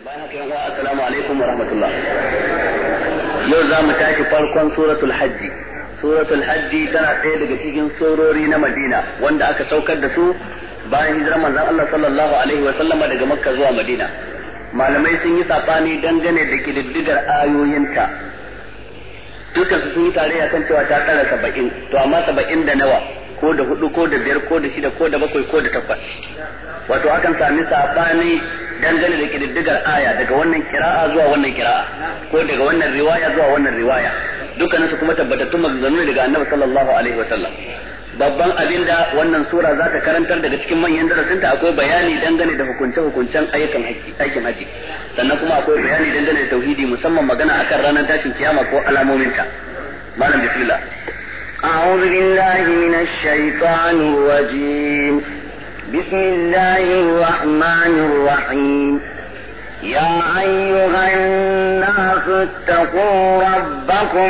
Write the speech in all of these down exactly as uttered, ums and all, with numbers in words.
bayan haka yan uwa assalamu alaikum wa rahmatullah. Yau za mu tashi farkon suratul hajji. Suratul hajji tana ɗaya daga cikin surori na Madina wanda aka saukar da su bayan hijirar manzon Allah sallallahu alaihi wa sallama daga Makka zuwa Madina. Malamai sun yi sabani dangane da kididdigar ayoyinta. Dukkan su sun yi tarayya kan cewa ta tsara saba'in, to amma saba'in da nawa? Ko da hudu, ko da biyar, ko da shida, ko da bakwai, ko da takwas. Wato akan sami sabani dangane da kididdigar aya daga wannan kira'a zuwa wannan kira'a, ko daga wannan riwaya zuwa wannan riwaya. Dukkanin su kuma tabbatattun maganganu daga Annabi sallallahu alaihi wa sallam. Babban abin da wannan sura za ta karantar daga cikin manyan darasinta akwai bayani dangane da hukunce-hukuncen ayyukan aikin haji, sannan kuma akwai bayani dangane da tauhidi, musamman magana akan ranar tashin kiyama ko alamominta. Malam bismillah. أعوذ بالله من الشيطان الرجيم. بسم الله الرحمن الرحيم. يا أيها الناس اتقوا ربكم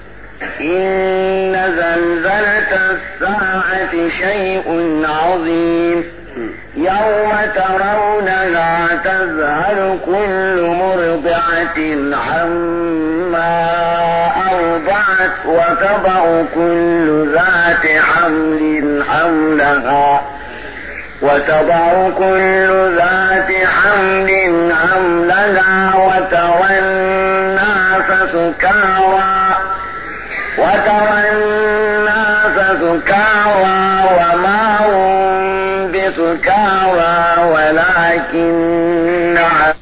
إن زلزلة الساعة شيء عظيم يوم ترونها تذهل كل مرضعة عما أرضعت وتضع كل ذات حمل حملها وتضع كل ذات حمل حملها وترى الناس سكارى وترى الناس سكارى وما هم بسكارى ولكن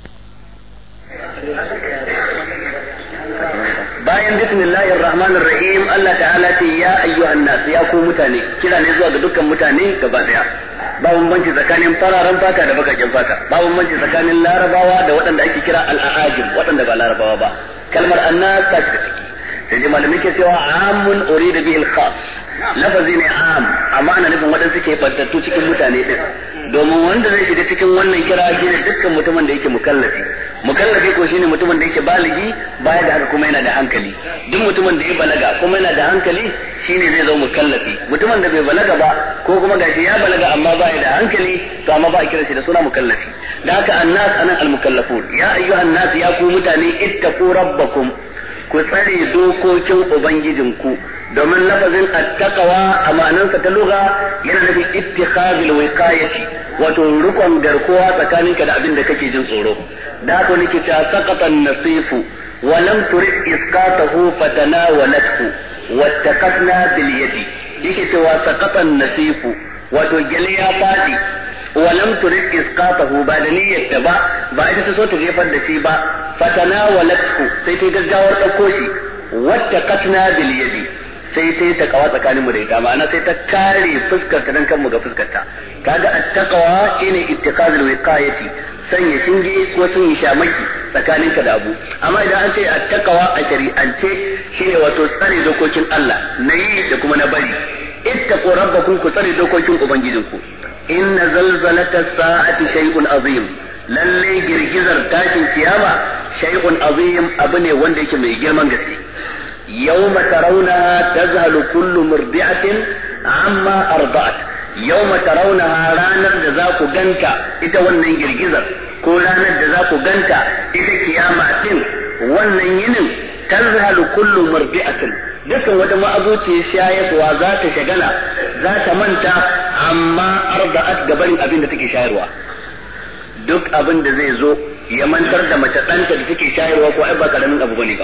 bayan bismillahir rahmanir rahim Allah ta'ala ce ya ayyuhan nas, ya ku mutane, kira ne zuwa ga dukkan mutane gaba daya. Ba bambanci tsakanin fararen fata da bakakken fata, ba bambanci tsakanin larabawa da waɗanda ake kira al-aajim, waɗanda ba larabawa ba. Kalmar annas ta shiga ciki. Sai malami ke cewa amun urida bihi al-khas, lafazi ne am, amma ana nufin waɗanda suke bantattu cikin mutane din. Domin wanda zai shiga cikin wannan kira shine dukkan mutumin da yake mukallafi. Mukallafi ko shine mutumin da yake baligi, baya da haka kuma yana da hankali. Duk mutumin da ya balaga kuma yana da hankali shine zai zama mukallafi. Mutumin da bai balaga ba ko kuma gashi ya balaga amma baya da hankali, to amma ba a kira shi da suna mukallafi. Da haka annas anan al-mukallafun. Ya ayyuhan nas, ya ku mutane, ittaqu rabbakum, ku tsare dokokin ubangijinku. Domin lafazin attaqwa a ma'anarsa ta lugha yana nufin ittikhazul wiqayati, wato rukun garkuwa tsakaninka da abin da kake jin tsoro. Da haka nake cewa saqatan nasifu wa lam turid isqatahu fatanawalathu wattaqatna bil yadi. Yake cewa saqatan nasifu, wato gele ya fadi, wa lam turid isqatahu, ba da niyyar ba, ba ita ta so ta jefar da shi ba, fatanawalathu, sai ta gaggawar dauko shi, wattaqatna bil yadi, sai sai ta kawa tsakanin mu da ita, ma'ana sai ta kare fuskar ta dan kanmu ga fuskar ta. Kaga at-taqwa shine ittikazul wiqayati, sanya shinge ko sanya shamaki tsakanin ka da abu. Amma idan an ce at-taqwa a shari'ance shine wato tsare dokokin Allah, nayi da kuma na bari. Ittaqu rabbakum, ku tsare dokokin ubangijinku. Inna zalzalata sa'ati shay'un azim, lalle girgizar tashin kiyama shay'un azim, abu ne wanda yake mai girman gaske. يوم ترونها تذهل كل مرضعة عما أرضعت. يوم ترونها ranar da za ku ganta ita wannan girgizar, ko ranar da za ku ganta ita kiyama din, wannan yinin tazhalu kullu murdi'atin, dukkan wata ma'abuciyar shayarwa za ta shagala, za ta manta amma arda'at gabarin abin da take shayarwa. Duk abin da zai zo ya mantar da mace ɗanta da take shayarwa ko ai ba karamin abu bane ba.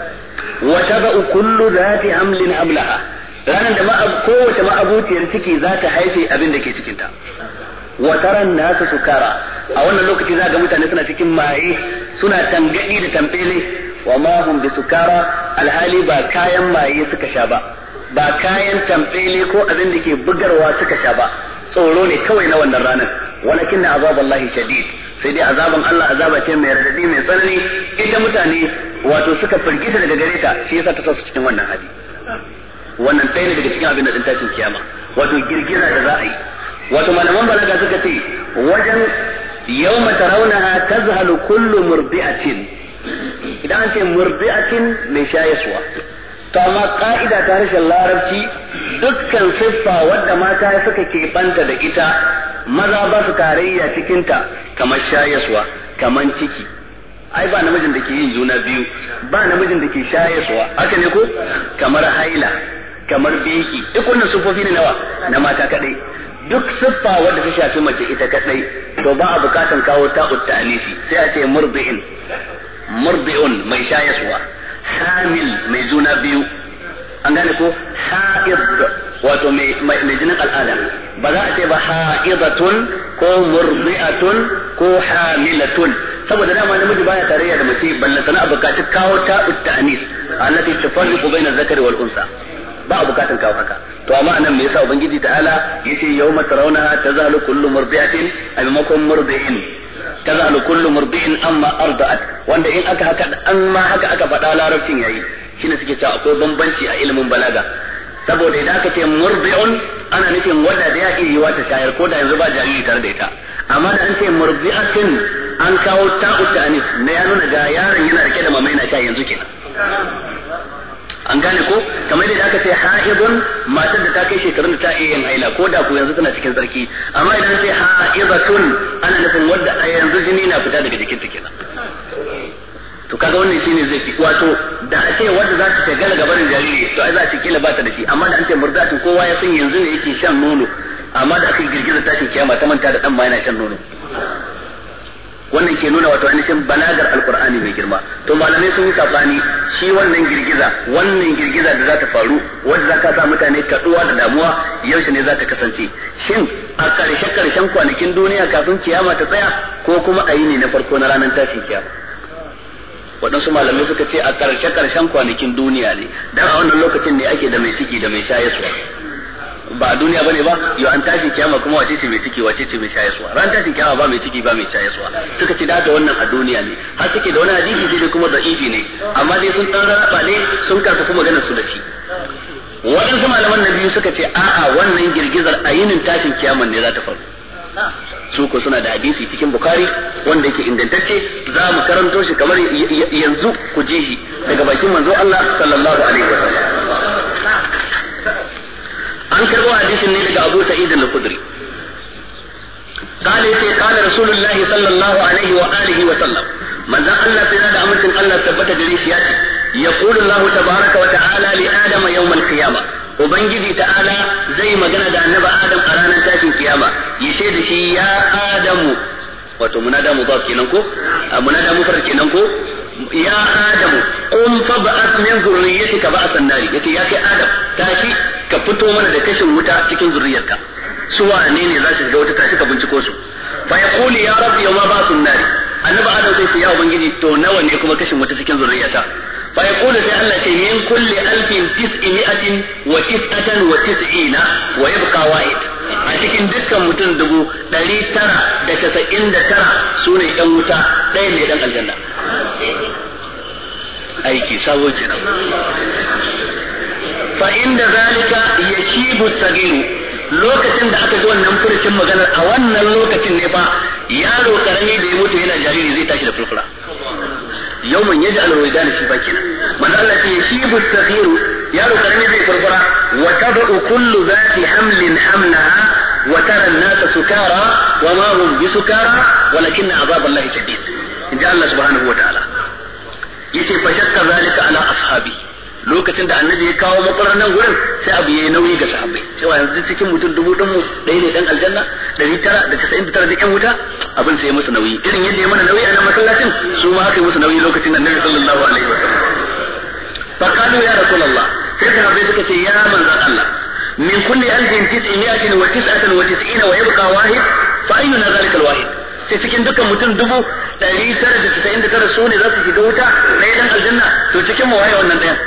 wa tada'u kullu dhati hamlin hamlaha, ranar da kowace ma'abuciyar ciki za ta haife abin da ke cikin ta. Wa taran nasu sukara, a wannan lokaci za ga mutane suna cikin maye, suna tangadi da tambele. Wa ma hum bi sukara, alhali ba kayan maye suka sha ba, ba kayan tambele ko abin da ke bugarwa suka sha ba, tsoro ne kawai na wannan ranar. Walakin na azaballahi shadid, sai dai azaban Allah azaba ce mai radadi mai tsanani, ita mutane wato suka firgita daga gare ta, shi yasa ta sa su cikin wannan hali. Wannan ɗaya ne daga cikin abin da din tashin kiyama, wato girgiza da za a yi. Wato malaman balaga suka ce wajen yawma tarawnaha tazhalu kullu murdi'atin, idan an ce murdi'atin mai shayaswa, to amma ka'ida ta harshen larabci dukkan siffa wadda mata suka keɓanta da ita maza ba su tarayya cikinta, kamar shayaswa, kamar ciki, ai ba namijin da ke yin juna biyu ba namijin da ke shayarwa haka ne ko kamar haila kamar biki duk wannan sufofi ne nawa na mata kadai duk siffa wanda ta shafi mace ita kadai to ba a bukatan kawo ta'ut ta'anifi sai a ce murdi'in murdi'un mai shayarwa hamil mai juna biyu an gane ko ha'id wato mai mai jinin al'ada ba za a ce ba ha'idatun ko murdi'atun ko hamilatun saboda dama namiji baya tarayya da mace balla sana bukaci kawo ta'ut ta'anis allati tufarriqu bayna zakari wal unsa ba a bukatan kawo haka to amma anan me yasa ubangiji ta'ala yace yawma tarawna tazalu kullu murdi'atin a maimakon murdi'in tazalu kullu murdi'in amma arda'at wanda in aka haka an ma haka aka faɗa larabcin yayi shine suke cewa akwai bambanci a ilimin balaga saboda idan aka ce murdi'un ana nufin wanda da ya iya yiwa ta shayar ko da yanzu ba jariri tare da ita amma da an ce murdi'atin an kawo ta'u ta'anis ne ya nuna ga yaron yana rike da mamai na sha yanzu kenan an gane ko kamar da aka ce ha'idun matar da ta kai shekarun da ta iya yin haila ko da ku yanzu tana cikin sarki amma idan sai ha'idatun ana nufin wadda a yanzu jini na fita daga jikinta kenan to kaga wannan shine zai fi wato da a ce wanda za ta shagala gabarin jariri to ai za a ce kila ba ta da shi amma da an ce murdatun kowa ya san yanzu ne yake shan nono amma da aka yi girgizar tashin kiyama ta manta da dan ma yana shan nono wannan ke nuna wato ainihin balagar alkur'ani mai girma to malamai sun yi sabani shi wannan girgiza wannan girgiza da za ta faru wanda za ka sa mutane kaduwa da damuwa yaushe ne za ta kasance shin a karshe karshen kwanakin duniya kafin kiyama ta tsaya ko kuma a yi ne na farko na ranar tashin kiyama waɗansu malamai suka ce a karshe karshen kwanakin duniya ne dan a wannan lokacin ne ake da mai ciki da mai shayarwa ba a duniya bane ba yau an tashi kiyama kuma wace ce mai ciki wace ce mai shayarwa ran tashi kiyama ba mai ciki ba mai shayarwa suka ce da wannan a duniya ne har suke da wani hadisi sai dai kuma da'ifi ne amma dai sun dan raba ne sun karfafa maganar su da shi waɗansu malaman na biyu suka ce a'a wannan girgizar a yinin tashin kiyaman ne za ta faru su ko suna da hadisi cikin bukari wanda yake ingantacce za mu karanto shi kamar yanzu ku ji shi daga bakin manzo Allah sallallahu alaihi wasallam an karbo hadisin ne daga Abu Sa'id al-Khudri قال يتي قال رسول الله صلى الله عليه وآله وسلم من ذا الله بنا أمركم الله ثبت جريسياتي يقول الله تبارك وتعالى لآدم يوم القيامة وبنجي تعالى زي ما قال النبي آدم أرانا تاتي القيامة يشهد شي يا آدم wato munada mudaf kenan ko munada mufrad kenan ko ya adam qum fab'ath min dhurriyyatika ba'athan nari yace ya kai adam tashi ka fito mana da kashin wuta cikin zuriyarka su wane ne za su ga wata tashi ka binciko su fa yaqulu ya rabbi ma ba'athun nari annabi adam sai ya ubangiji to nawa ne kuma kashin wuta cikin zuriyarta fa yaqulu sai Allah ce min kulli alfin tis'imi'atin wa tis'atan wa tis'ina wa yabqa wahid a cikin dukkan mutum dubu ɗari tara da casa'in da tara su ne ɗan wuta ɗaya ne ɗan aljanna aiki sabo kenan fa inda zalika yashibu sagiru lokacin da aka ji wannan furucin maganar a wannan lokacin ne fa yaro karami da ya mutu yana jariri zai tashi da furfura yawman yaj'al al-wildana shiba kenan manzo Allah ce yashibu sagiru yaro karami zai furfura wa tad'u kullu dhati hamlin hamlaha wa tara an-nasa sukara wa ma hum bisukara walakin 'adhab Allah shadid inja Allah subhanahu wa ta'ala yace fa shakka zalika ala ashabi lokacin da annabi ya kawo matsalar nan gurin sai abu yayi nauyi ga sahabbai cewa yanzu cikin mutum dubu din mu ɗaya ne dan aljanna ɗari tara da casa'in da tara da ƴan wuta abin sai musu nauyi irin yadda ya mana nauyi a nan masallacin su ma aka yi musu nauyi lokacin da annabi sallallahu alaihi wasallam fa qalu ya rasulullah sai sahabbai suka ce ya manzon Allah min kulli alfin tis'imi'atin wa tis'atan wa tis'ina wa yabqa wahid fa ayyuna zalika alwahid sai cikin dukkan mutum dubu ɗari tara da casa'in da tara su ne za su shiga wuta ɗaya dan aljanna to cikin mu waye wannan ɗayan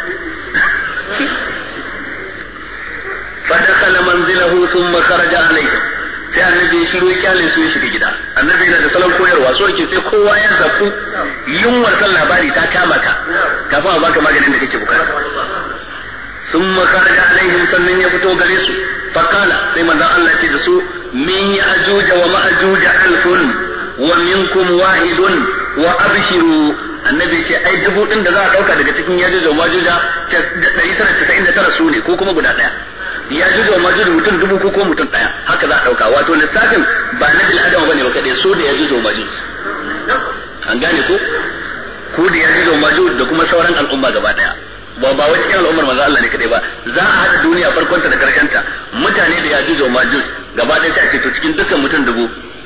فدخل منزله ثم خرج عليهم sai annabi ya shiru kyalin su ya shiga gida annabi yana da salon koyarwa so yake sai kowa ya zafu yunwar kan labari ta kama ka kafin a baka maganin da kake bukata thumma kharaja alaihim sannan ya fito gare su faqala sai manzon Allah ya ce da su min ya'juj wa ma'juj alfun wa minkum wahidun wa abshiru annabi ce ai dubu din da za a dauka daga cikin yajuj wa majuj ɗari tara da casa'in da tara su ne ko kuma guda daya yajuj wa majuj mutum dubu ko ko mutum daya haka za a dauka wato lissafin ba na bil adam bane ba kadai so da yajuj wa majuj an gane ko ku da yajuj wa majuj da kuma sauran al'umma gaba daya ba ba wai cikin al'ummar manzo Allah ne kadai ba za a hada duniya farkon ta da karshen ta mutane da yajuj wa majuj gaba daya sai ake to cikin dukkan mutum dubu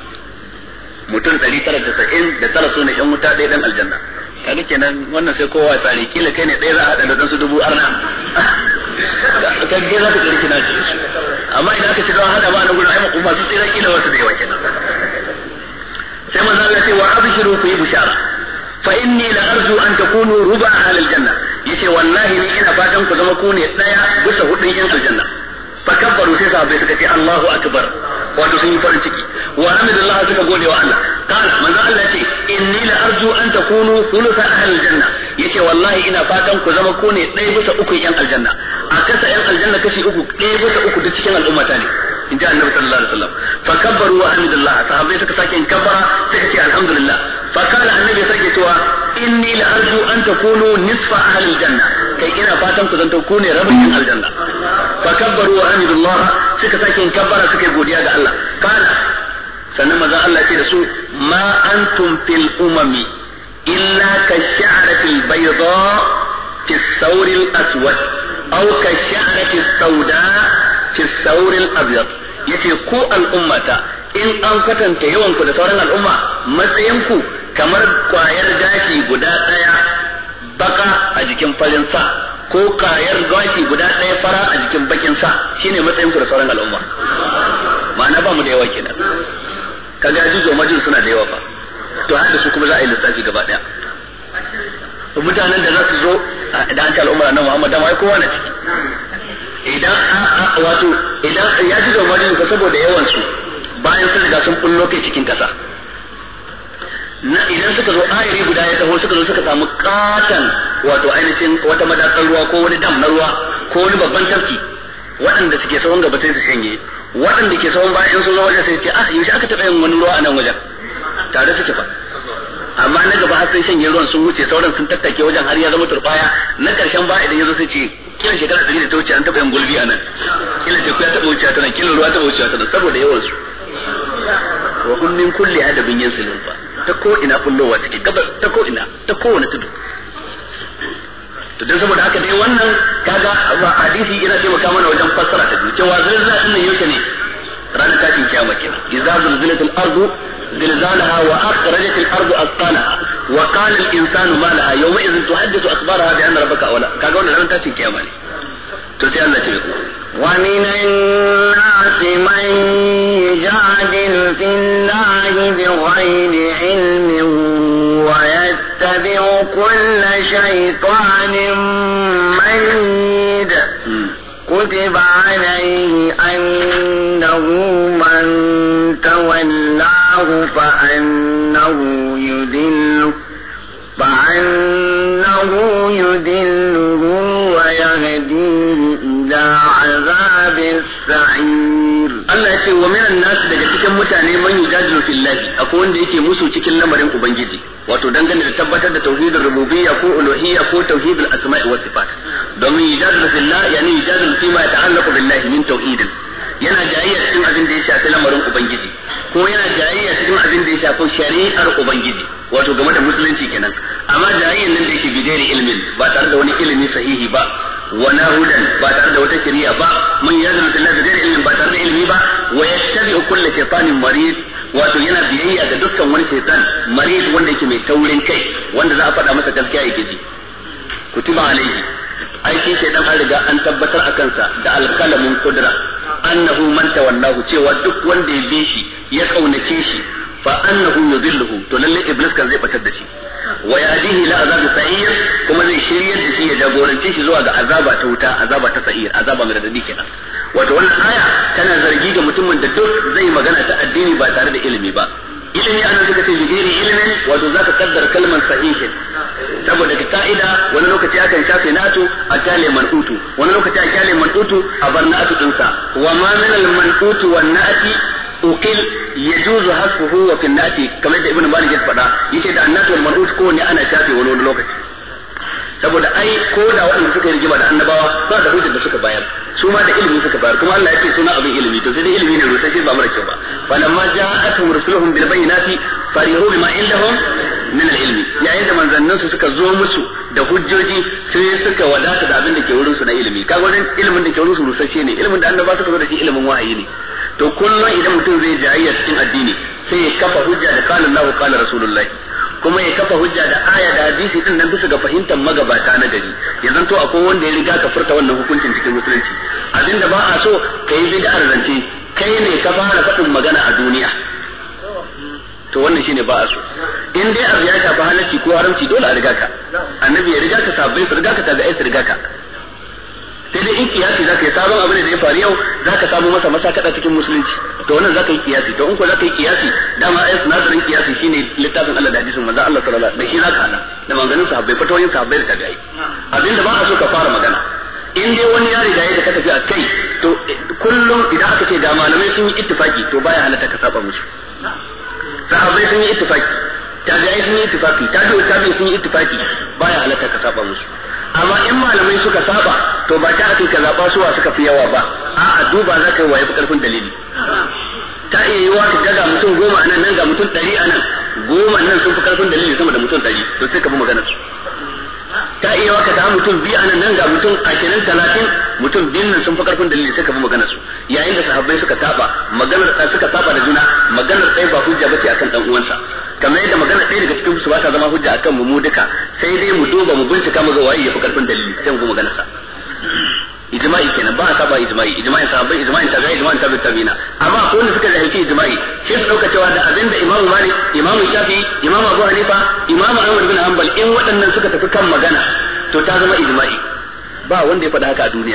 mutum ɗari tara da tasa'in da tara su ne yan wuta ɗaya dan aljanna kaga kenan wannan sai kowa tsari kila kai ne ɗaya za a hada da dan su dubu arna kage za ta kirki na ci amma idan aka ci don hada ba na gurin ai mu masu tsira kila wasu da yawa kenan sai manzo Allah ce wa abshiru fi bushara fa inni la arju an takunu ruba ahli aljanna yace wallahi ni ina fatan ku zama ku ne daya bisa hudun yan aljanna fa kabbaru sai sahabbai suka ce Allahu akbar wato sun yi farin ciki wa hamdulillah suka gode wa Allah kana manzo Allah ce inni la arju an takunu thulutha ahli aljanna yace wallahi ina fatan ku zama ku ne daya bisa uku yan aljanna a kasa yan aljanna kashi uku daya bisa uku duk cikin al'ummata ne in ji annabi sallallahu alaihi wasallam fa kabbaru wa hamdulillah sahabbai suka sake in kabbara suka ce alhamdulillah fa kana annabi sake cewa inni la arju an takunu nisfa ahli aljanna kai ina fatan ku zanto ku ne rabin yan aljanna fa kabbaru wa hamdulillah suka sake in kabbara suka godiya ga Allah kana sannan manzo Allah ce da su ma antum fil umami illa ka sha'rati al-bayda fi as-sawr al-aswad aw ka sha'rati as-sawda fi as-sawr al-abyad yace ku al'ummata in an kwatanta yawan ku da sauran al'umma matsayin ku kamar kwayar gashi guda daya baka a jikin farin sa ko kwayar gashi guda daya fara a jikin bakin sa shine matsayin ku da sauran al'umma ma'ana ba mu da yawa kenan kaga jizo majin suna da yawa fa to haka su kuma za a yi lissafi gaba daya mutanen da za su zo da an ta al'umma nan Muhammad da mai kowa na ciki idan wato idan ya ji da majin ka saboda yawan su bayan sun riga sun bullo kai cikin kasa na idan suka zo ayari guda ya taho suka zo suka samu katan wato ainihin wata madatsar ruwa ko wani dam na ruwa ko wani babban tafki waɗanda suke sahun gaba sai su shanye waɗanda ke sahun bayan sun zo wajen sai ce ah yaushe aka taɓa yin wani ruwa a nan wajen tare suke fa amma na gaba har sai shanye ruwan sun wuce sauran sun tattake wajen har ya zama turbaya na ƙarshen ba idan ya zo sai ce kila shekara ɗari da ta wuce an taɓa yin gulbi a nan kila teku ya taɓa wuce ta nan kila ruwa taɓa wuce ta nan saboda yawan su wa kun min kulli adabin yansilun fa ta ko ina kullowa take gabar ta ko ina ta kowane tudu to dan saboda haka dai wannan kaga hadisi yana taimaka mana wajen fassara ta cewa zalzala din nan yake ne ranar tashin kiyama kenan idza zulzilatil ardu zilzalaha wa akhrajat al ardu asqalaha wa qala al insanu ma laha yawma idhin tuhaddithu akhbaraha bi anna rabbaka awla kaga wannan ranar tashin kiyama ne to sai Allah ya ce wa minan nasi man yujadilu fillahi bighayri ilmin wa yattabi'u kulla shaytanin marid كتب عليه أنه من تولاه فأنه يذله فأنه يذله ويهديه إلى عذاب السعير الله يقول ومن الناس daga cikin mutane man yujadilu fillahi akwai wanda yake musu cikin lamarin ubangiji wato dangane da tabbatar da tauhidul rububiyya ko uluhiyya ko tauhidul asma'i was sifat domin yujadilu fillahi yani yujadilu fi ma yata'allaqu billahi min tauhidin yana jayayya cikin abin da ya shafi lamarin ubangiji ko yana jayayya cikin abin da ya shafi shari'ar ubangiji wato game da musulunci kenan amma jayayyan nan da yake bidari ilmin ba tare da wani ilimi sahihi ba wala hudan ba tare da wata shari'a ba man yajlu billahi bidari ilmin ba tare da ilimi ba wa yattabi'u kulli shaytanin marid wato yana biyayya ga dukkan wani shaytan marid wanda yake mai taurin kai wanda za a faɗa masa gaskiya yake ji kutiba alaihi aiki shaytan an riga an tabbatar akan sa da alqalamun qudra annahu man tawallahu cewa duk wanda ya bi shi ya kaunace shi fa annahu yudilluhu to lalle iblis kan zai batar da shi wa yadihi la azabi sa'ir kuma zai shiryar da shi ya jagorance shi zuwa ga azaba ta wuta azaba ta sa'ir azaba mai radadi kenan wato wannan aya tana zargi ga mutumin da duk zai magana ta addini ba tare da ilimi ba ilimi anan suka ce bigiri ilimin wato zaka kaddara kalmar sahihin saboda ka ka'ida wani lokaci akan shafe natu a kyale man'utu wani lokaci a kyale man'utu a bar na'atu dinsa wa ma min al man'utu wan na'ati ukil yajuzu hasfuhu wa fi na'ati kamar da ibnu malik ya faɗa yace da annatu wal man'ut ko ne ana shafe wani wani lokaci saboda ai ko da waɗanda suka yi rigima da annabawa ba da hujjar da suka bayar su ma da ilimi suka bayar kuma Allah ya ce suna abin ilimi to sai dai ilimi ne rusashe ba mara kyau ba falamma ja'atuhum rusuluhum bil bayyinati farihu bima indahum min al ilmi yayin da manzannin shugabannin su suka zo musu da hujjoji sai suka wadata da abin da ke wurin su na ilimi kaga wannan ilimin da ke wurin su rusasshe ne ilimin da annaba suka zo da shi ilimin wahayi ne to kullum idan mutum zai jayayya cikin addini sai ya kafa hujja da qala Allahu qala Rasulullahi kuma ya kafa hujja da aya da hadisi din nan bisa ga fahimtar magabata na gari yanzu to akwai wanda ya riga ka furta wannan hukuncin cikin musulunci abinda ba a so kai bid'ar zance kai ne ka fara faɗin magana a duniya to wannan shine ba a so in dai abu ya shafi halacci ko haramci dole a riga ka annabi ya riga ka sabbai su riga ka tabi'ai su riga ka sai dai in kiyasi zaka yi sabon abu ne da ya faru yau zaka samu masa masakada cikin musulunci to wannan zaka yi kiyasi to in ko zaka yi kiyasi dama ai sunadarin kiyasi shine littafin Allah da hadisin manzo Allah sallallahu alaihi wasallam da shi zaka hana da maganganun sahabbai fatoyin sahabbai da tabi'ai abinda ba a so ka fara magana in dai wani ya riga ya da ka tafi a kai to kullum idan aka ce da malamai sun yi ittifaki to baya halatta ka saba musu sahabbai sun yi ittifaki tabi'ai sun yi ittifaki tabi'u tabi'u sun yi ittifaki baya halatta ka saba musu amma in malamai suka saba to ba ta ake ka zaba suwa suka fi yawa ba a'a duba za ka yi waye fi karfin dalili ta iya yi wa ka ga mutum goma a nan nan ga mutum ɗari a nan goma nan sun fi karfin dalili sama da mutum ɗari to sai ka bi maganar su ta iya wa ka ta mutum biyu a nan nan ga mutum ashirin talatin mutum biyun nan sun fi karfin dalili sai ka bi maganar su yayin da sahabbai suka saba maganar suka saba da juna maganar ɗaya ba hujja bace akan dan uwansa kamar yadda magana ɗaya daga cikin su ba ta zama hujja akan mu mu duka sai dai mu duba mu bincika mu ga waye yafi karfin dalili sai mu ga maganar sa ijma'i kenan ba a saba ijma'i ijma'in sahabbai ijma'in tabi'i ijma'in tabi'i tabi'ina amma akwai wanda suka jahilci ijma'i sai su dauka cewa da abinda imamu malik imamu shafi imamu abu hanifa imamu ahmad bin hanbal in waɗannan suka tafi kan magana to ta zama ijma'i ba wanda ya faɗa haka a duniya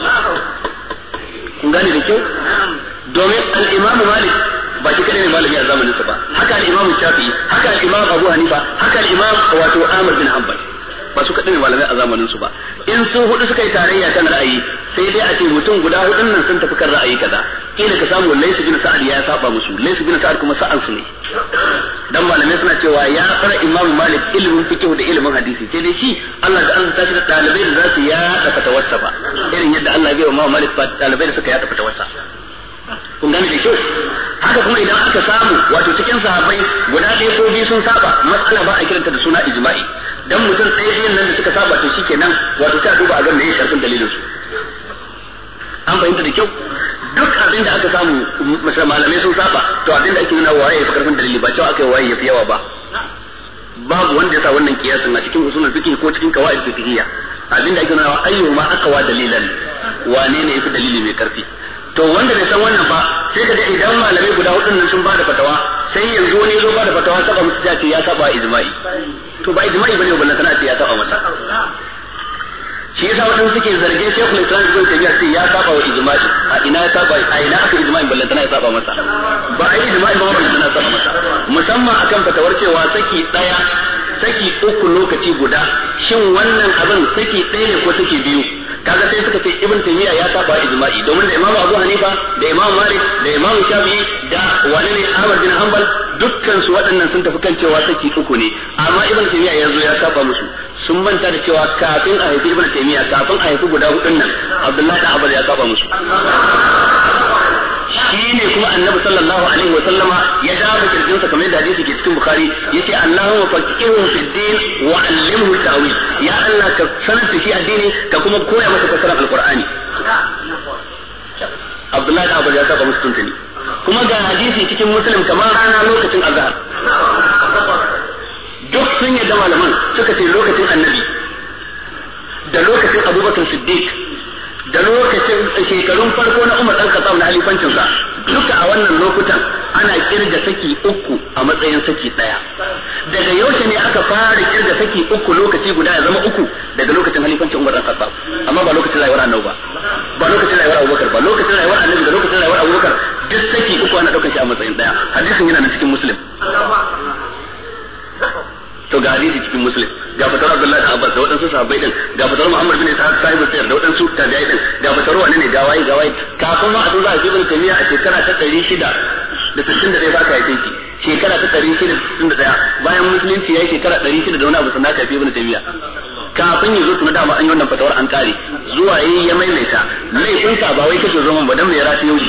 kun gane da kyau domin al-imamu malik ba shi kadai ne malami a zamanin sa ba haka al-imam Shafi'i haka al-imam Abu Hanifa haka al-imam wato Ahmad bin Hanbal ba su kadai ne malamai a zamanin su ba in su hudu suka yi tarayya kan ra'ayi sai dai a ce mutum guda hudun nan sun tafi kan ra'ayi kaza kila ka samu Layth bin Sa'ad ya saba musu Layth bin Sa'ad kuma sa'an su ne dan malamai suna cewa ya fara Imam Malik ilimin fiqh da ilimin hadisi sai dai shi Allah da an tashi da dalibai da za su ya tafi tawassa ba irin yadda Allah ya bai wa Imam Malik ba dalibai da suka ya tafi tawassa kun gane da kyau haka kuma idan aka samu wato cikin sahabbai guda ɗaya ko biyu sun saba matsala ba a kiranta da suna ijma'i dan mutum ɗaya biyun nan da suka saba to shikenan wato ta duba a ga me sharfin dalilin su an fahimta da kyau duk abin da aka samu malamai sun saba to abin da ake nuna waye ya fi karfin dalili ba cewa aka yi waye ya fi yawa ba babu wanda ya sa wannan kiyasin a cikin usulul fiqh ko cikin qawaid fiqhiyya abin da ake nuna ayyuma aqwa dalilan wane ne yafi dalili mai karfi to wanda bai san wannan ba sai ka ga idan malamai guda hudun nan sun ba da fatawa sai yanzu wani zo ba da fatawa saba musu ce ya saba ijma'i to ba ijma'i bane wannan kana ce ya saba masa shi yasa wadanda suke zargin Sheikhul Islam Ibn Taymiyyah sai ya saba wa ijma'i a ina ya saba a ina aka ijma'i ballan tana ya saba masa ba ai ijma'i ba ballan tana saba masa musamman akan fatawar cewa saki daya saki uku lokaci guda shin wannan abin saki ɗaya ne ko saki biyu kaga sai suka ce Ibn Taymiyyah ya saba ijma'i domin da Imam Abu Hanifa da Imam Malik da Imam Shafi'i da wani ne Ahmad bin Hanbal dukkan su waɗannan sun tafi kan cewa saki uku ne amma Ibn Taymiyyah yanzu ya saba musu sun manta da cewa kafin a haifi Ibn Taymiyyah kafin a haifi guda hudun nan Abdullahi da Abbas ya saba musu shi ne kuma annabi sallallahu alaihi wa sallama ya dafa kirjinsa kamar da hadisi ke cikin bukhari yace Allahumma faqihu fid din wa allimhu ta'wil ya Allah ka sanar da shi addini ka kuma koya masa fasarar alqur'ani Abdullahi da Abu ya saba musu tuntuni kuma ga hadisi cikin muslim kamar rana lokacin azhar duk sun yadda malaman suka ce lokacin annabi da lokacin Abubakar Siddiq da lokacin shekarun farko na Umar dan Khattab na halifancinsa duka a wannan lokutan ana kirga saki uku a matsayin saki daya daga yaushe ne aka fara kirga saki uku lokaci guda ya zama uku daga lokacin halifancin Umar dan Khattab amma ba lokacin rayuwar Annabi ba ba lokacin rayuwar Abubakar ba lokacin rayuwar Annabi da lokacin rayuwar Abubakar duk saki uku ana daukar shi a matsayin daya hadisin yana nan cikin Muslim to ga hadisi cikin Muslim ga fatar Abdullah da Abbas da waɗansu sahabbai din ga fatar Muhammad bin Ishaq sahibu sayar da waɗansu tabi'ai din ga fatar wani ne gawayi gawayi kafin ma a zo za a ibn Taymiyyah a shekara ta ɗari shida da sittin da ɗaya ba ka yi shekara ta ɗari shida da sittin da ɗaya bayan musulunci ya yi shekara ɗari shida da wani abu sannan ka fi ibn Taymiyyah kafin ya zo tuna dama an yi wannan fatawar an kare zuwa yayi ya maimaita laifinsa ba wai kace zo man ba dan mai rafi yau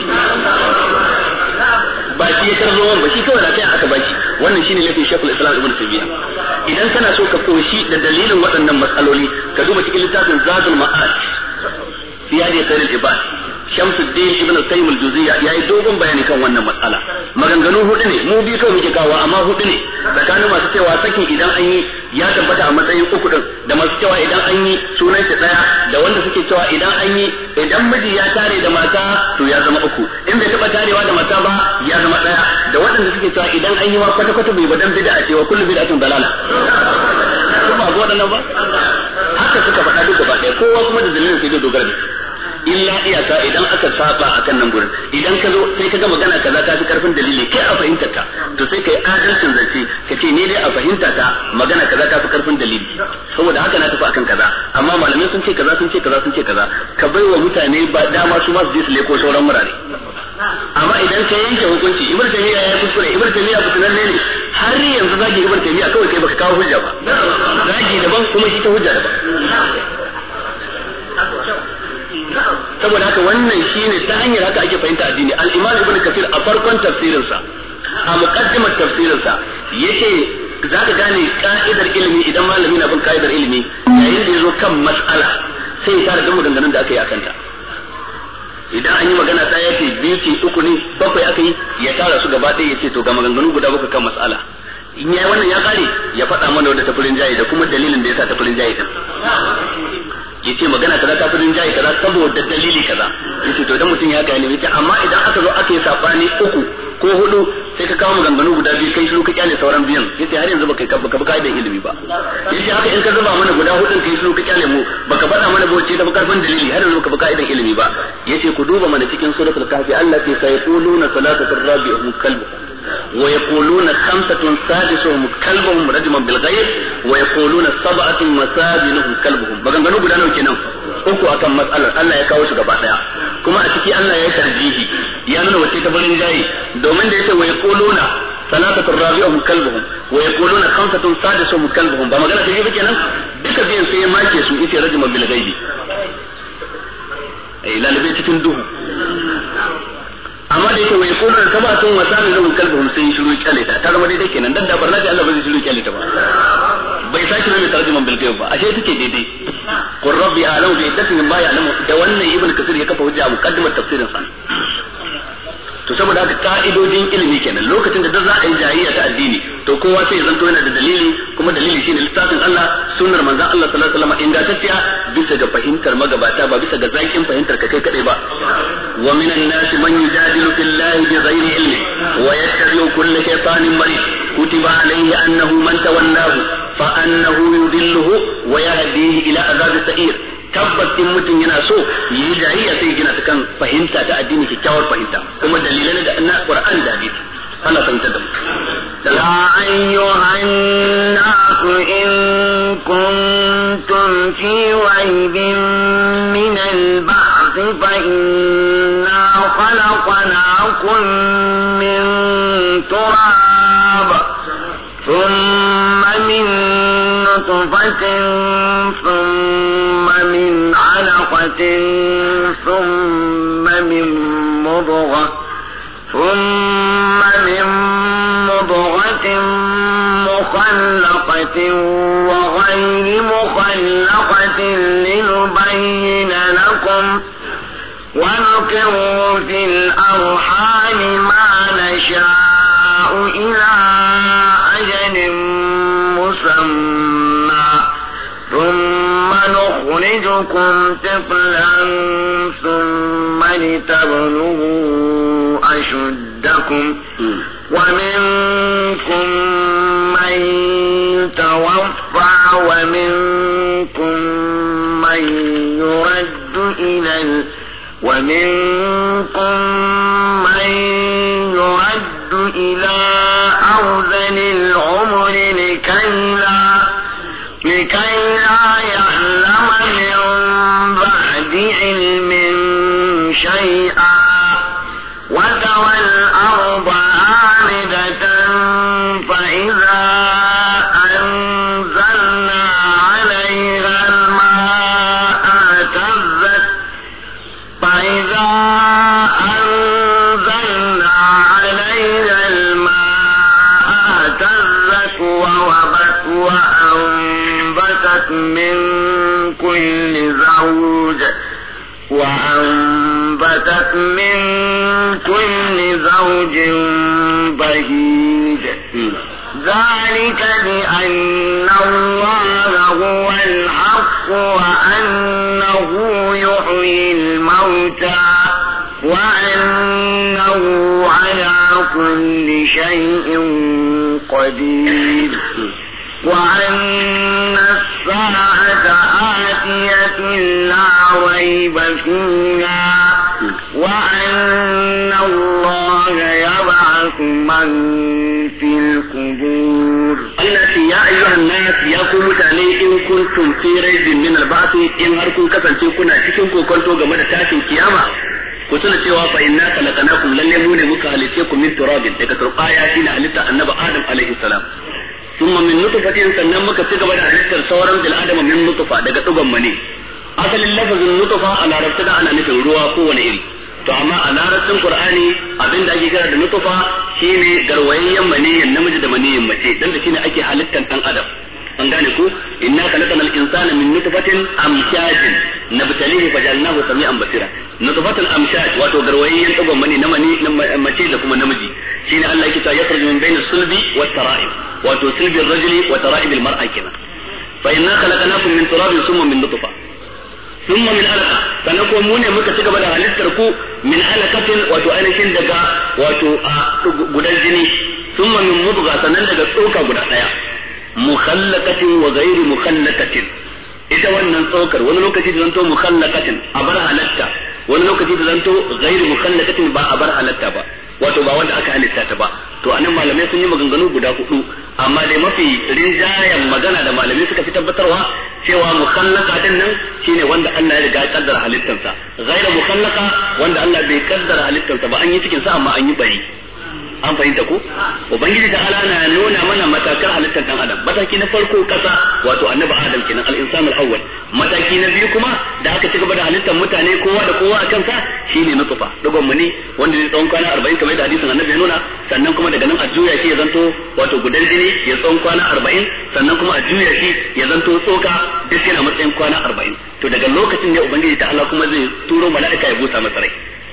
ba shi ya karzo man ba shi kawai rafi aka baki wannan shine laifin Sheikhul Islam Ibn Taymiyyah idan kana so ka koshi da dalilin waɗannan matsaloli ka duba cikin littafin Zadul Ma'ad fi hadi khairul ibad Shamsuddin Ibn Qayyim al-Juziyya yayi dogon bayani kan wannan matsala maganganu hudu ne mu bi kawai muke kawo amma hudu ne tsakanin masu cewa sakin idan an yi ya tabbata a matsayin uku din da masu cewa idan an yi sunan shi daya da wanda suke cewa idan an yi idan miji ya tare da mata to ya zama uku in bai taba tarewa da mata ba ya zama daya da waɗanda suke cewa idan an yi ma kwata kwata bai badan bid'a ce wa kullu bid'atin dalala kuma ga waɗannan ba haka suka faɗa duka ba ɗaya kowa kuma da dalilin sai da dogara da illa iyaka idan aka saba akan nan gurin idan ka zo sai ka ga magana kaza ta fi karfin dalili kai a fahimtar ka to sai kai adalcin zance ka ce ni dai a fahimta ta magana kaza ta fi karfin dalili saboda haka na tafi akan kaza amma malamai sun ce kaza sun ce kaza sun ce kaza ka bai wa mutane ba dama su ma su je su leko sauran murare amma idan ka yanke hukunci ibnu taymiya ya kuskure ibnu taymiya fitinan ne ne har yanzu zagi ibnu taymiya kawai kai baka kawo hujja ba zagi daban kuma shi ta hujja daban saboda haka wannan shine ta hanyar haka ake fahimta addini al-Imam Ibn Kathir a farkon tafsirinsa a muqaddimar tafsirinsa yace zaka gane ka'idar ilimi idan malami na bin ka'idar ilimi yayin da yazo kan mas'ala sai ya tare da maganganun da aka yi akan ta idan an yi magana ta yace biyu ce uku ne bakwai aka yi ya tara su gaba ɗaya yace to ga maganganu guda bakwai kan mas'ala in yayi wannan ya kare ya faɗa mana wanda tafurin jayi da kuma dalilin da yasa tafurin jayi din yace magana kaza ta fudin jayi kaza saboda dalili kaza yace to idan mutum ya gane yace amma idan aka zo aka yi sabani uku ko hudu sai ka kawo maganganu guda biyu kai shiru ka kyale sauran biyan yace har yanzu baka baka baka da ilimi ba yace haka in ka zuba mana guda hudun kai shiru ka kyale mu baka faɗa mana ba wace ta karfin dalili har yanzu baka baka da ilimi ba yace ku duba mana cikin suratul kahfi Allah ke sai yaquluna salatu rabi'uhum kalbu ويقولون خمسة سادسهم كلبهم رجما بالغيب ويقولون سبعة مساجنهم كلبهم maganganu guda nawa kenan uku akan matsalar Allah ya kawo su gaba daya kuma a ciki Allah ya tarjihi ya nuna wace ta barin jayi domin da yace wa yaquluna salatatu rabi'uhum kalbuhum wa yaquluna khamsatun sadisuhum kalbuhum ba magana take ba kenan duka biyan sai ya make su yace rajman bil ghaibi ai lalabe cikin duhu amma da yake wai kullu tabatun wa sami zan kalbuhum sai shiru kyale ta ta zama daidai kenan dan da barna da Allah ba zai shiru kyale ta ba bai saki mai tarjuman bil ghaib ba ashe take daidai qur rabbi a'lamu bi iddatin ma ya'lamu da wannan ibn kasir ya kafa hujja a muqaddimat tafsirin sa to saboda haka ka'idodin ilimi kenan lokacin da za a yi jayayya ta addini to kowa sai ya zanto yana da dalili kuma dalili shine littafin Allah sunnar manzon Allah sallallahu alaihi wasallam ingantacciya bisa ga fahimtar magabata ba bisa ga zakin fahimtar ka kai kadai ba wa minan nas man yujadilu fillahi bighairi ilmi wa yattabi'u kulla shaytanin marid kutiba alayhi annahu man tawallahu fa annahu yudilluhu wa yahdihi ila azab sa'ir tabbas in mutum yana so yi jayayya sai gina ta kan fahimta ta addini kyakkyawar fahimta kuma dalilan da na Qur'ani da hadisi Allah fahimta da mu ya ayyuhan nas in kuntum fi raybin min al-ba'th fa inna khalaqnakum min turab thumma min nutfatin thumma min 'alaqatin thumma min mudghah ثم من مضغة مخلقة وغير مخلقة لنبين لكم ونقر في الأرحام ما نشاء إلى أجل مسمى ثم نخرجكم طفلا ثم لتبلغوا أشدكم ومنكم من يتوفى ومنكم من يرد إلى ال... ومنكم من يرد إلى أرذل العمر لكي لا لكي لا يعلم من بعد علم شيئا وترى الأرض هامدة فإذا أنزلنا عليها الماء اهتزت فإذا أنزلنا عليها الماء اهتزت وربت وأنبتت من كل زوج وأنبتت من كل زوج بهيج ذلك بأن الله هو الحق وأنه يحيي الموتى وأنه على كل شيء قدير وأن الساعة آتية لا ريب فيها وأن الله يبعث من في القبور التي يا أيها الناس يا قوم متاني إن كنتم في ريب من البعث إن هركم كفنتم كنا cikin kokonto game da tashin kiyama ku tuna cewa fa inna khalaqnakum lalle mu ne muka halice ku min turabin daga turbaya shine halitta annabi Adam alaihi salam thumma min nutfatin sannan muka ci gaba da halittar sauran bil adama min nutfa daga dugon mani asalin lafazin nutfa a larabci da ana nufin ruwa ko wani iri to amma a larabcin qur'ani abinda ake kira da nutfa shine garwayayyen maniyin namiji da maniyin mace dan da shine ake halittar dan adam an gane ku inna khalaqnal insana min nutfatin amshajin nabtalihi fajalnahu sami'an basira nutfatul amshaj wato garwayayyen dugon mani na mani mace da kuma namiji shine Allah yake ta yakhruju min bayna sulbi wat tara'ib wato sulbi ar-rajuli wa tara'ib al-mar'a kina fa inna khalaqnakum min turabin thumma min nutfa thumma min alaqa sanako mu ne muka cigaba da halittar ku min alaqatin wato ainihin daga wato gudan jini thumma min mudgha sanan daga tsoka guda daya mukhallaqatin wa ghayri mukhallaqatin ita wannan tsokar wani lokaci da zanto mukhallaqatin a bar halatta wani lokaci da zanto ghayri mukhallaqatin ba a bar halatta ba wato ba wanda aka halitta ta ba to anan malamai sun yi maganganu guda hudu amma dai mafi rinjayen magana da malamai suka fi tabbatarwa cewa mukhallaqa din nan shine wanda Allah ya riga ya kaddara halittarsa ghayra mukhallaqa wanda Allah bai kaddara halittarsa ba an yi cikin sa amma an yi bari an fahimta ko ubangiji ta ala na nuna mana matakan halittar dan adam mataki na farko kasa wato annabi adam kenan al-insan al-awwal mataki na biyu kuma da aka ci gaba da halittar mutane kowa da kowa a kansa shine nutfa dogon mani wanda zai tsawon kwana arba'in kamar da hadisin annabi ya nuna sannan kuma daga nan a juya shi ya zanto wato gudan jini ya tsawon kwana arba'in sannan kuma a juya shi ya zanto tsoka duk yana matsayin kwana arba'in to daga lokacin ne ubangiji ta ala kuma zai turo mala'ika ya busa masa rai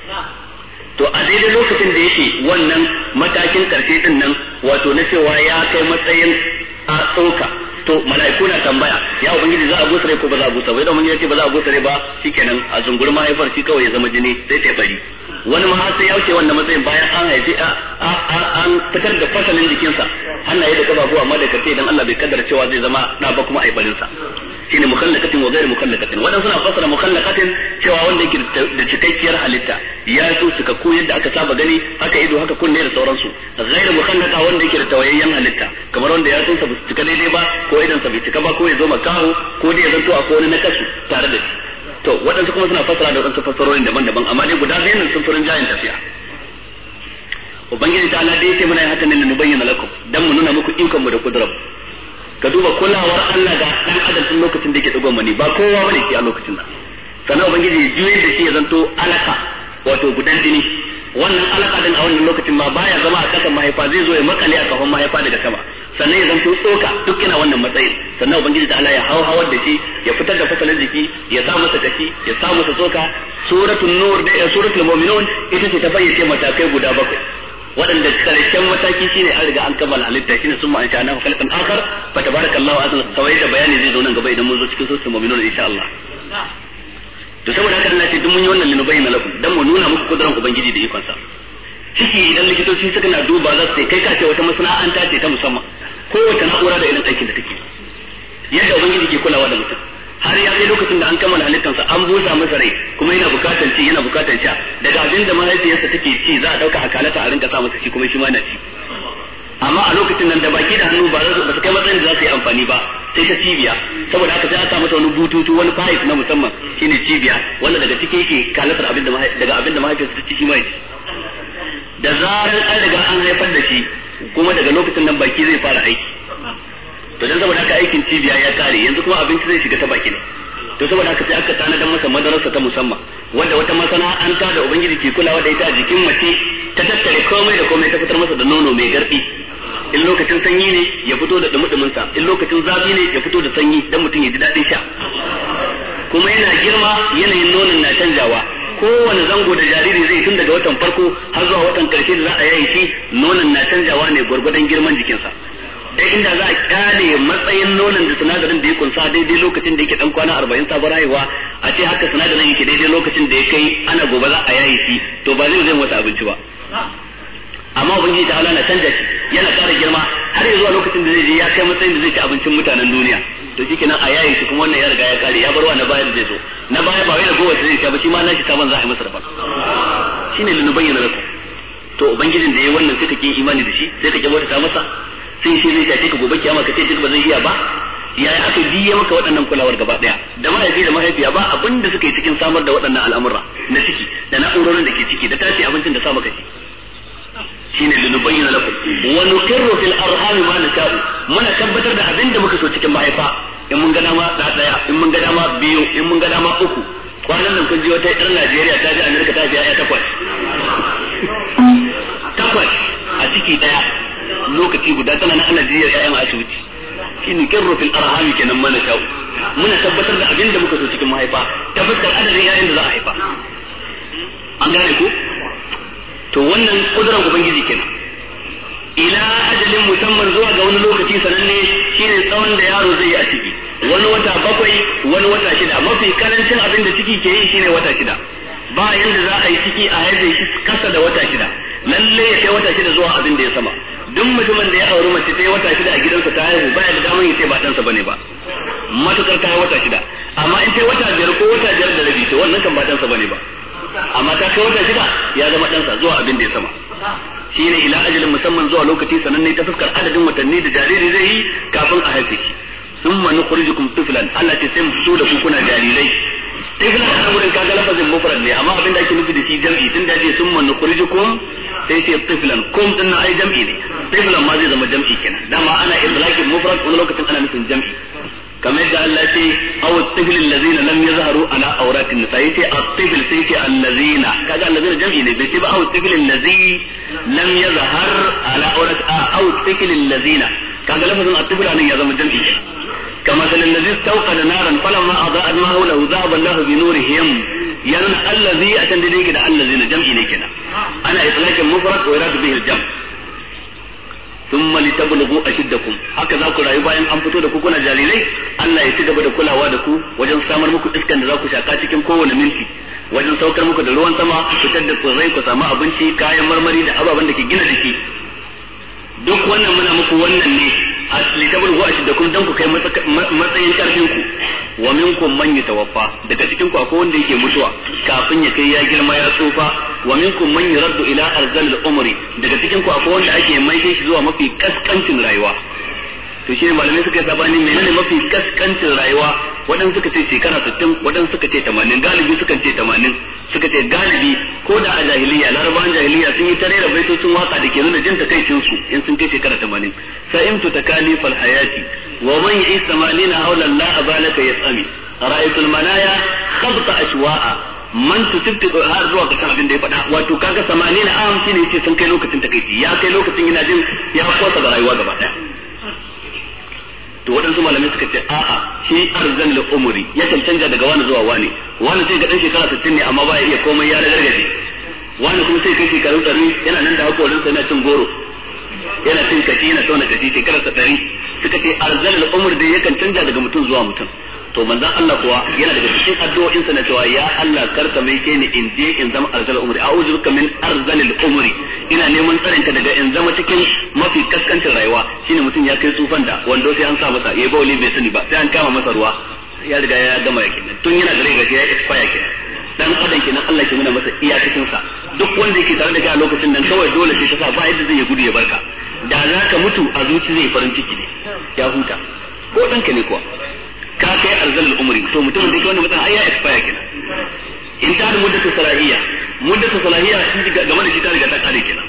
to a daidai lokacin da yake wannan matakin karshe din nan wato na cewa ya kai matsayin a tsoka to mala'iku na tambaya ya ubangiji za a busa rai ko ba za a busa ba idan ubangiji ya ce ba za a busa rai ba shikenan a zungur mahaifar shi kawai ya zama jini sai ta bari wani ma sai ya wuce wannan matsayin bayan an haifi an fitar da fasalin jikinsa hannaye da kafafu amma da kace idan Allah bai kaddara cewa zai zama na ba kuma aibarin sa shine mukhallaqatin wa ghayr mukhallaqatin wadan suna fassara mukhallaqatin cewa wanda yake da cikakkiyar halitta ya so suka ko yadda aka saba gani haka ido haka kunne da sauransu ghayr mukhallaqa wanda yake da tawayayyen halitta kamar wanda ya so sa ba cika daidai ba ko idan sa bai cika ba ko ya zo makaho ko dai ya zanto akwai wani nakasu tare da shi to wadansu kuma suna fassara da wadansu fassarorin daban-daban amma dai guda biyan nan sun furin jayin tafiya ubangiji ta Allah dai yake muna haka ne mu bayyana lakum dan mu nuna muku ikon mu da kudrar ka duba kulawar Allah ga dan adam tun lokacin da yake dogon mani ba kowa bane ke a lokacin nan sannan ubangiji juye da shi ya zanto alaka wato gudan jini wannan alaka din a wannan lokacin ma baya zama a kasan mahaifa zai zo ya makale a kafan mahaifa daga sama sannan ya zanto tsoka duk yana wannan matsayin sannan ubangiji ta Allah ya hawhawar da shi ya fitar da fasalin jiki ya sa masa kashi ya sa masa tsoka suratul nur da suratul mu'minun ita ce ta fayyace matakai guda bakwai waɗanda karshen mataki shine an riga an kammala halitta shine sun ma'anta na khalqan akhar fa tabarakallahu azza kawai da bayani zai zo nan gaba idan mun zo cikin suratul mu'minun insha Allah to saboda haka Allah ce duk mun yi wannan linubayyana lakum dan mu nuna muku kudurar ubangiji da ikon sa ciki idan likitoci suka na duba za su kai ka ce wata masana'anta ce ta musamman kowace na'ura da irin aikin da take yadda ubangiji ke kulawa da mutum har ya kai lokacin da an kammala halittarsa an busa masa rai kuma yana bukatar ci yana bukatar sha daga abin da mahaifiyarsa take ci za a dauka akalata a rinka sa masa ci kuma shi ma na ci amma a lokacin nan da baki da hannu ba za su kai matsayin da za su yi amfani ba sai ta cibiya saboda haka sai aka masa wani bututu wani pipe na musamman shine cibiya wanda daga ciki yake kalatar abin da daga abin da mahaifiyarsa ta ci shi ma ya ci da zarar an riga an haifar da shi kuma daga lokacin nan baki zai fara aiki to dan saboda haka aikin cibiya ya kare yanzu kuma abinci zai shiga ta baki ne to saboda haka sai aka tanadar masa madarasa ta musamman wanda wata masana'anta da ubangiji ke kulawa da ita a jikin mace ta tattare komai da komai ta fitar masa da nono mai garbi in lokacin sanyi ne ya fito da dumudumin sa in lokacin zafi ne ya fito da sanyi dan mutum ya ji dadin sha kuma yana girma yanayin nonon na canjawa kowane zango da jariri zai tun daga watan farko har zuwa watan karshe da za a yayi shi nonon na canjawa ne gwargwadon girman jikinsa dai inda za a kyale matsayin nonon da sinadarin da ya kunsa daidai lokacin da yake dan kwana arba'in sabon haihuwa a ce haka sinadarin yake daidai lokacin da ya kai ana gobe za a yayi shi to ba zai zai masa abinci ba amma ubangiji ta Allah na canja shi yana ƙara girma har zuwa lokacin da zai je ya kai matsayin da zai ci abincin mutanen duniya to shikenan a yayi shi kuma wannan ya riga ya kare ya bar wa na baya da zai zo na baya ba wai da gowace zai ci ba shi ma nashi saban za a yi masa daban shine linubayyana lakum to ubangijin da yayi wannan sai kake imani da shi sai kake bauta masa sai shi zai tace ka gobe kiyama ka ce duk ba zai iya ba yaya aka biye maka waɗannan kulawar gaba daya da mahaifi da mahaifiya ba abin da suka yi cikin samar da waɗannan al'amura na ciki da na'urorin da ke ciki da tace abincin da sa maka ci shine linubayyana lakum wa nuqirru fil arham ma nasha'u muna tabbatar da abin da muka so cikin mahaifa in mun ga dama da daya in mun ga dama biyu in mun ga dama uku kwanan nan kun ji wata yar Najeriya ta je Amerika ta biya ya takwas takwas a ciki daya lokaci guda tana na ana jiyar ƴaƴan asibiti shine kirru fil arham kenan mana shau muna tabbatar da abin da muka so cikin mahaifa tabbatar adadin ƴaƴan da za a haifa an gane ku to wannan kudurar ubangiji kenan ila ajalin musamman zuwa ga wani lokaci sananne shine tsawon da yaro zai yi a ciki wani wata bakwai wani wata shida mafi karancin abin da ciki ke yi shine wata shida ba yanda za a yi ciki a haife shi kasa da wata shida lalle ya kai wata shida zuwa abin da ya sama duk mutumin da ya auri mace ta yi wata shida a gidansa ta haihu baya da damar ya ce ba ɗansa bane ba matukar ta yi wata shida amma in ta yi wata biyar ko wata biyar da rabi to wannan kan ba ɗansa bane ba amma ta kai wata shida ya zama ɗansa zuwa abin da ya sama shine ila ajalin musamman zuwa lokaci sananne ta fuskar adadin watanni da jariri zai yi kafin a haife shi thumma nukhrijukum tiflan Allah ta sai mu fito da ku kuna jarirai tiflan a wurin kaga lafazin mufrad ne amma abin da ake nufi da shi jam'i tun da ce thumma nukhrijukum sai ce tiflan kum din na ai jam'i ne tiflan ma zai zama jam'i kenan dama ana idlakin mufrad wani lokacin ana nufin jam'i kamar da Allah ce aw tifl allazina lam yazharu ala awratin nisa yace at-tifl sai ce allazina kaga allazina jam'i ne bai ce ba aw tifl allazi lam yazhar ala awrat aw tifl allazina kaga lafazin at-tifl anan ya zama jam'i كما مثل الذي استوقد نارا فلما أضاءت ما حوله ذهب الله بنورهم يعني الذي أتند ليك ده الذين جمع ليكنا أنا إطلاق مفرد وإراد به الجمع ثم لتبلغوا أشدكم هكذا كل عيبان أن فتو دكو كنا جاليلي الله يتجب دكو لا وادكو وجن سامر مكو إسكن دراكو شاكاتكم كو ونمنتي wajen saukar muku da ruwan sama fitar da tsirrai ku samu abinci kayan marmari da ababen da ke gina jiki duk wannan muna muku wannan ne asli tabul wa shi da kun dan ku kai matsayin karfin ku wa minkum man yatawaffa daga cikin ku akwai wanda yake mutuwa kafin ya kai ya girma ya tsufa wa minkum man yuraddu ila arzal al-umri daga cikin ku akwai wanda ake maishe shi zuwa mafi kaskancin rayuwa to shi malamai suka sabani menene mafi kaskancin rayuwa wadan suka ce shekara sittin wadan suka ce tamanin galibi suka ce tamanin suka ce galibi ko da a jahiliya larabawan jahiliya sun yi tare da baitocin waka da ke nuna jin takaicin su in sun kai shekara tamanin sa'imtu takalif al-hayati wa man ya'is tamanina hawla la abalaka yas'ami ra'aytul manaya khabta ashwa'a man tusibtu har zuwa ga abin da ya faɗa wato kaga tamanin am shine ce sun kai lokacin takaici ya kai lokacin yana jin ya kosa da rayuwa gaba daya to waɗansu malamai suka ce a'a shi arzan da umuri ya cancanta daga wani zuwa wani wani sai ga ɗan shekara sittin ne amma ba ya iya komai ya ragargaje wani kuma sai kai shekaru ɗari yana nan da hakorinsa yana cin goro yana cin kashi yana tauna kashi shekararsa ɗari suka ce arzan da umuri da ya cancanta daga mutum zuwa mutum to manzon Allah kuwa yana daga cikin addu'o'insa na cewa ya Allah karka mai ke ni in je in zama arzal umri a'udhu bika min arzalil umri ina neman tsarinka daga in zama cikin mafi kaskancin rayuwa shine mutum ya kai tsufan da wando sai an sa masa yayi bauli bai sani ba sai an kama masa ruwa ya riga ya gama yake tun yana da rai gashi ya expire kenan dan adam kenan Allah ke nuna masa iyakacin sa duk wanda yake tare da kai a lokacin nan kawai dole sai ka sa ba yadda zai ya gudu ya barka da za ka mutu a zuci zai farin ciki ne ya huta ko danka ne kuwa ka kai arzalul umri to mutum da yake wannan mutum ai ya expire kenan in ta da muddatu salahiyya muddatu salahiyya shi game da shi ta riga ta kare kenan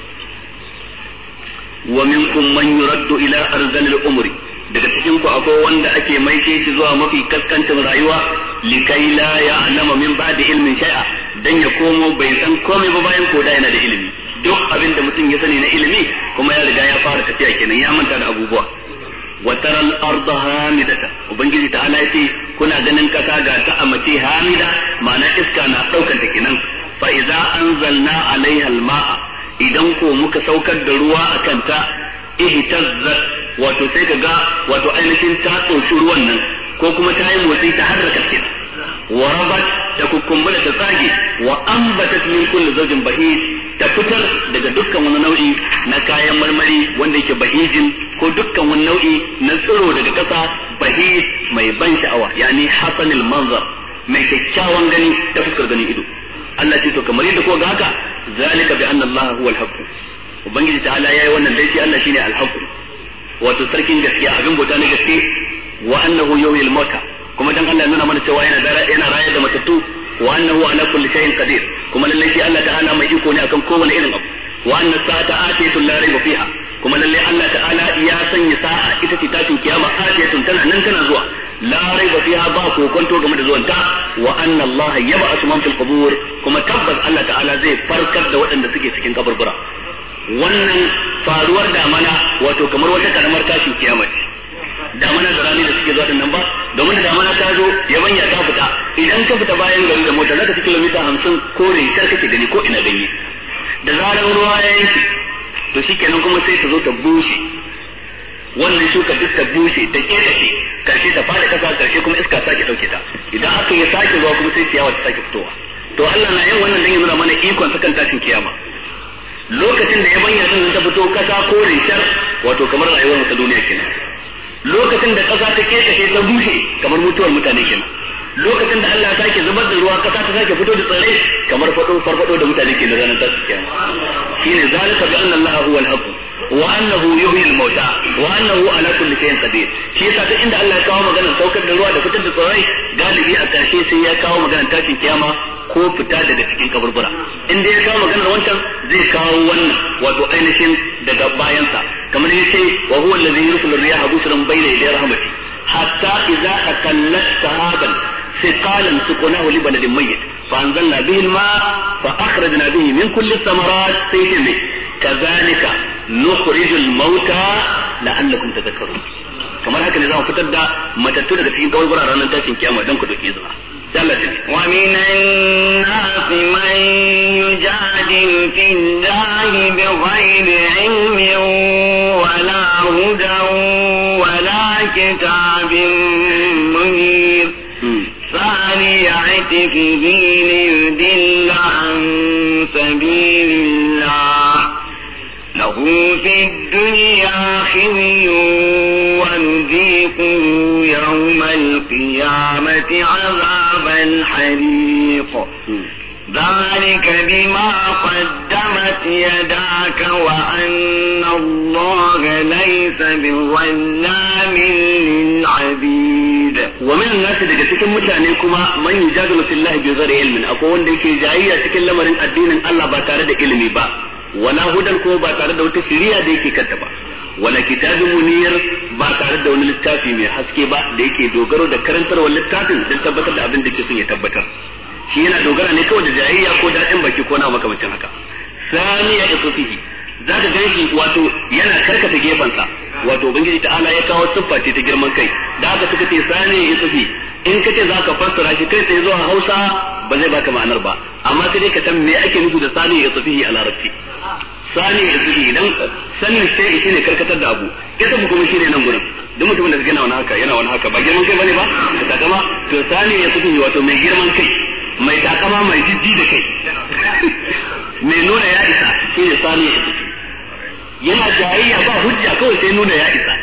wa minkum man yuraddu ila arzalil umri daga cikin ku akwai wanda ake maishe shi zuwa mafi kaskantin rayuwa likai la ya'lamu min ba'di ilmin shay'a dan ya komo bai san komai ba bayan ko da yana da ilimi duk abin da mutum ya sani na ilimi kuma ya riga ya fara tafiya kenan ya manta da abubuwa wa taral arda hamidata ubangiji ta ala yace kuna ganin kasa ga ta a mace hamida ma'ana iska na daukar ta kenan fa idza anzalna alaiha alma'a idan ko muka saukar da ruwa akan ta ihtazzat wato sai kaga wato ainihin ta tsoshi ruwan nan ko kuma ta yi motsi ta harraka kenan wa rabat ta kukkumbula ta tsage wa ambatat min kulli zawjin bahij ta fitar daga dukkan wani nau'i na kayan marmari wanda yake bahijin ko dukkan wani nau'i na tsiro daga kasa bahij mai ban sha'awa yani hasanil manzar mai kyakkyawan gani ta fuskar ganin ido Allah ce to kamar yadda ko ga haka zalika bi anna Allah huwa al-haqq ubangiji ta'ala yayi wannan dai Allah shine al-haqq wato sarkin gaskiya abin bauta na gaske wa annahu yuhyil mauta kuma dan Allah nuna mana cewa yana yana rayar da matattu wa annahu ala kulli shay'in qadir kuma lalle shi Allah ta'ala mai iko ne akan kowane irin abu wa anna sa'ata atiyatun la rayba fiha kuma lalle Allah ta'ala ya sanya sa'a ita ce tashin kiyama atiyatun tana nan tana zuwa la rayba fiha ba ko kwanto game da zuwanta wa anna Allah yab'athu man fil qubur kuma tabbas Allah ta'ala zai farkar da waɗanda suke cikin kaburbura wannan faruwar damana wato kamar wata karamar tashin kiyama ce damana da rani da suke zuwa nan ba domin da damana ta zo yabanya ta fita idan ka fita bayan gari da mota zaka ci kilomita hamsin ko rintar kake gani ko ina gani da zaran ruwa ya yanki to shikenan kuma sai ta zo ta bushe wannan shuka duk ta bushe ta ketace karshe ta fara kasa karshe kuma iska sake dauke ta idan aka yi sake zuwa kuma sai ciyawa ta sake fitowa to Allah na yin wannan dan ya nuna mana ikon sakan tashin kiyama lokacin da yabanya din ta fito kasa ko rintar wato kamar rayuwar mu ta duniya kenan lokacin da kasa ta kekace ta bushe kamar mutuwar mutane kenan lokacin da Allah ya sake zubar da ruwa kasa ta sake fito da tsirrai kamar fado farfado da mutane ke da ranar tasu kiyama shine zalika bi anna Allah huwa al-haqq wa annahu yuhyi al-mauta wa annahu ala kulli shay'in qadir shi yasa duk inda Allah ya kawo maganar saukar da ruwa da fitar da tsirrai galibi a karshe sai ya kawo maganar tashin kiyama ko fita daga cikin kaburbura inda ya kawo maganar wancan zai kawo wannan wato ainihin daga bayansa kamar yace wa huwa allazi yursilu ar-riyaha bushran bayna yaday rahmati hatta idza aqallat sahaban thiqalan suqnahu li baladin mayyit fa anzalna bihi al-ma'a fa akhrajna bihi min kulli ath-thamarat sayyi'an kadhalika nukhriju al-mauta la'allakum tadhakkarun kamar haka ne za mu fitar da matattu daga cikin kaburbura ranar tashin kiyama dan ku dauki izina ومن الناس من يجادل في الله بغير علم ولا هدى ولا كتاب منير ثاني عتقه ليضل عن سبيل الله له في الدنيا خزي ونذيقه يوم القيامة عذاب الحريق ذلك بما قدمت يداك وأن الله ليس بظلام للعبيد ومن الناس daga cikin mutane kuma man yujadilu fillahi bi ghairi ilmin akwai wanda yake jayayya cikin lamarin addinin Allah ba tare da ilimi ba wala hudan ko ba tare da wata shiriya da yake kanta ba wala kitabun munir ba tare da wani littafi mai haske ba da yake dogaro da karantarwar littafin don tabbatar da abin da ke son ya tabbatar shi yana dogara ne kawai da jayayya ko daɗin baki ko na makamacin haka saniya isufihi za ka gan shi wato yana karkata gefensa wato ubangiji ta'ala ya kawo siffa ce ta girman kai da haka suka ce saniya isufi in ka ce za ka fassara shi kai sai zuwa hausa ba zai baka ma'anar ba amma sai dai ka san me ake nufi da saniya isufihi a larabci sani ya zuhi idan sanin sai shi ne karkatar da abu ita mu kuma shine nan gurin duk mutumin da yana wani haka yana wani haka ba girman kai bane ba ka takama to sani ya zuhi wato mai girman kai mai takama mai jiddi da kai mai nuna ya isa shine sani ya zuhi yana jayayya ba hujja kawai sai nuna ya isa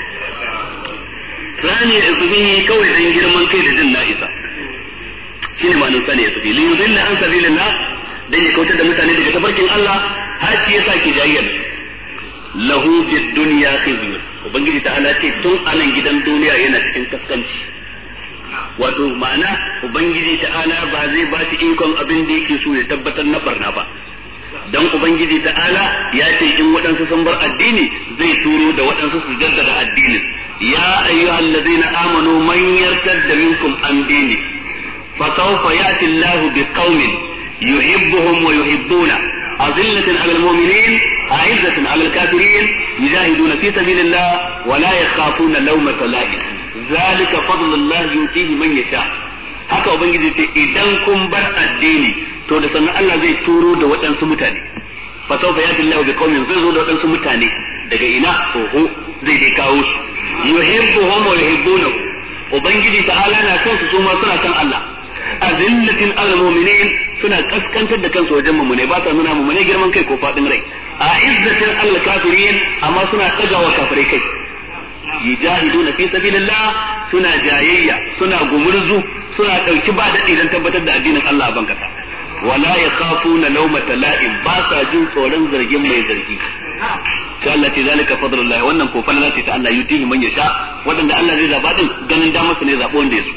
sani ya zuhi kawai sai girman kai da jin na isa shine ma'anar sani ya zuhi li yudilla an sabilillah dan ya kautar da mutane daga tafarkin Allah har shi yasa ke jayyar lahu fid dunya khizyun ubangiji ta ala ce tun anan gidan duniya yana cikin kaskanci wato ma'ana ubangiji ta ala ba zai ba shi ikon abin da yake so ya tabbatar na barna ba dan ubangiji ta ala ya ce in waɗansu sun bar addini zai turo da waɗansu su jaddada addinin ya ayyuhallazina amanu man yartadda minkum an dini fa sawfa ya'ti Allahu biqaumin yuhibbuhum wa yuhibbuna azillatin 'alal mu'minin a'izzatin 'alal kafirin yujahiduna fi sabilillah wa la yakhafuna lawmata la'im zalika fadlullahi yutihi man yasha haka ubangiji ce idan kun bar addini to da sannan Allah zai turo da waɗansu mutane fa sawfa yati Allahu bi qaumin zai zo da waɗansu mutane daga ina oho zai dai kawo su yuhibbuhum wa yuhibbunahu ubangiji ta'ala na son su kuma suna kan Allah azillatin al-mu'minin suna kaskantar da kansu wajen mu'mine ba sa nuna mu'mine girman kai ko fadin rai a izzatin al-kafirin amma suna tsagawa kafirai kai yujahiduna fi sabilillah suna jayayya suna gumurzu suna dauki ba dadi dan tabbatar da addinin Allah a bankasa wala yakhafuna lawmata la'im ba sa jin tsoron zargin mai zargi sai Allah ce zalika fadlullahi wannan ko falala ce ta Allah yutihi man yasha wadanda Allah zai zaba din ganin da masa ne zabo wanda yaso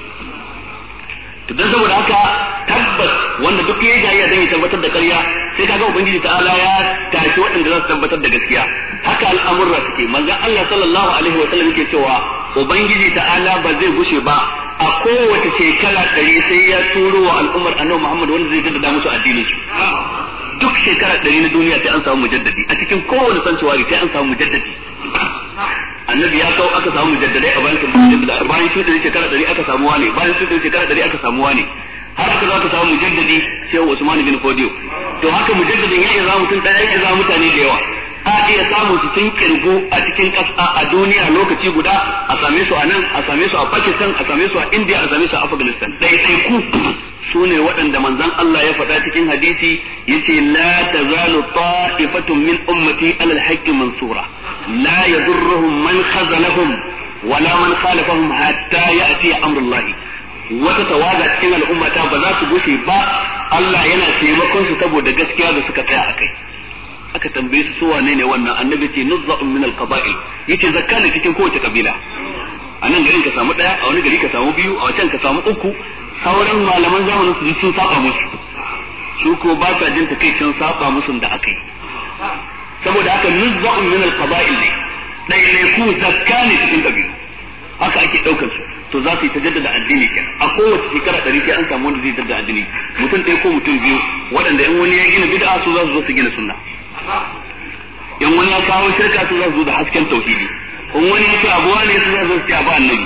to dan saboda haka tabbas wanda duk yayi jayayya dan ya tabbatar da ƙarya sai kaga ubangiji ta'ala ya tashi wadanda za su tabbatar da gaskiya haka al'amurra suke manzon Allah sallallahu alaihi wa sallam yake cewa ubangiji ta'ala ba zai gushe ba a kowace shekara ɗari sai ya turo wa al'ummar annabi Muhammad wanda zai jaddada musu addinin su duk shekara ɗari na duniya sai an samu mujaddadi a cikin kowane sanctuary sai an samu mujaddadi annabi ya kawo aka samu mujaddadai a bayan mujaddada bayan shi ɗari shekara ɗari aka samu wane bayan shi ɗari shekara ɗari aka samu wane har aka za ka samu mujaddadi sai Usman bin Fodiyo to haka mujaddadin ya iya mutum ɗaya ya iya mutane da yawa a iya samun su sun kirgo a cikin ƙasa a duniya lokaci guda a same su a nan a same su a Pakistan a same su a India a same su a Afghanistan ɗaiɗai ku su ne waɗanda manzon Allah ya faɗa cikin hadisi yace la tazalu ta'ifatun min ummati alal haqqi mansura la yadurruhum man khazalahum wala man khalafahum hatta ya'ti amrullah wata tawaga cikin al'ummata ba za su gushe ba Allah yana taimakon su saboda gaskiya da suka tsaya akai aka tambaye su wane ne wannan annabi ce nuzza'un min al-qaba'il yace zakka ne cikin kowace kabila a nan garin ka samu daya a wani gari ka samu biyu a wancan ka samu uku sauran malaman zamanin su sun saba musu su ko ba sa jin takeicin saba musu da akai saboda haka nuzza'un min al-qaba'il ne dai ne ku zakka ne cikin kabilu haka ake daukar su to za su yi tajaddada addini kenan a kowace shekara ɗari sai an samu wanda zai jaddada addini mutum ɗaya ko mutum biyu waɗanda in wani ya gina bid'a su za su zo su gina sunna in wani ya kawo shirka su za su zo da hasken tauhidi in wani ya ce abuwa ne su za su zo su ce abu annabi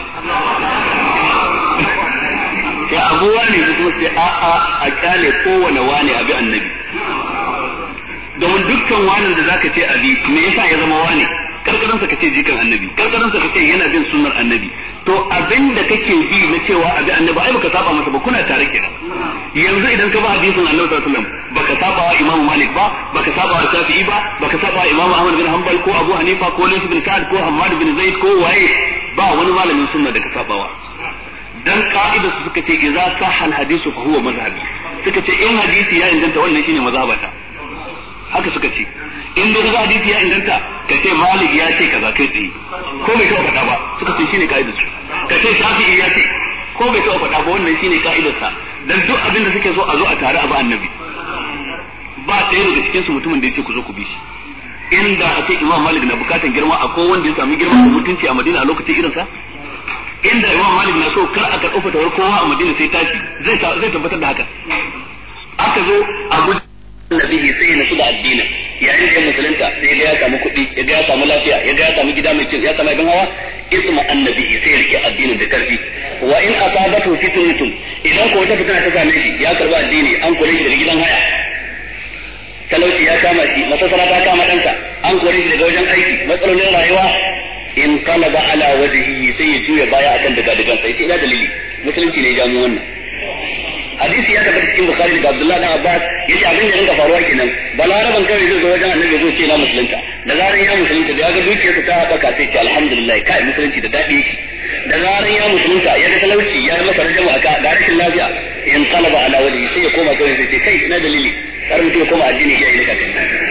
sai abuwa ne su zo su ce a'a a kyale kowane wane abi annabi domin dukkan wani da zaka ce abi me yasa ya zama wane karkaransa ka ce jikan annabi karkaransa ka ce yana bin sunnar annabi to abin da kake bi na cewa abi annabi ai baka saba masa ba kuna tare kenan yanzu idan ka ba hadisin annabi sallallahu alaihi wasallam baka saba wa imamu malik ba baka saba wa shafi'i ba baka saba wa imamu ahmad bin hanbal ko abu hanifa ko layth bin sa'd ko hammad bin zaid ko waye ba wani malamin sunna da ka saba wa dan ka'ida su suka ce idza sahha al hadisu fa huwa mazhabi suka ce in hadisi ya inganta wannan shine mazhabata haka suka ce in da ga hadisi ya inganta ka ce malik ya ce kaza kai tsaye ko bai taɓa faɗa ba suka ce shine ka'idar su ka ce shafi'i ya ce ko bai taɓa faɗa ba wannan shine ka'idar sa dan duk abin da suke so a zo a tare a ba annabi ba ɗaya daga cikin su mutumin da yake ku zo ku bi shi inda a ce imam malik na bukatan girma akwai wanda ya sami girma da mutunci a madina a lokacin irin sa inda imam malik na so kar aka ɗauka tawar kowa a madina sai tashi zai zai tabbatar da haka aka zo a gudu nabihi sai na su da addinin yayin da musulunta sai ga ya samu kuɗi ya ga ya samu lafiya ya ga ya samu gida mai kyau ya samu abin hawa isma annabi sai ya rike addinin da karfi wa in asabatu fitnatun idan ko wata fitina ta same shi ya karba addini an kore shi daga gidan haya talauci ya kama shi masasara ta kama ɗansa an kore shi daga wajen aiki matsalolin rayuwa in qalaba ala wajhihi sai ya juya baya akan daga dagan sai ina dalili musulunci ne ya jamu wannan hadisi ya tabbata cikin bukhari da abdullahi da abbas yace abin da rinka faruwa kenan balaraban kawai zai zo wajen annabi zai ce na musulunta da zaran ya musulunta da ya ga dukiyarsa ta haɓaka sai ce alhamdulillah kai musulunci da daɗi yake da zaran ya musulunta ya ga talauci ya yi masa rajamu aka ga rashin lafiya in qalaba ala wajhi sai ya koma kawai sai ce kai ina dalili har mutum ya koma addini ya yi laka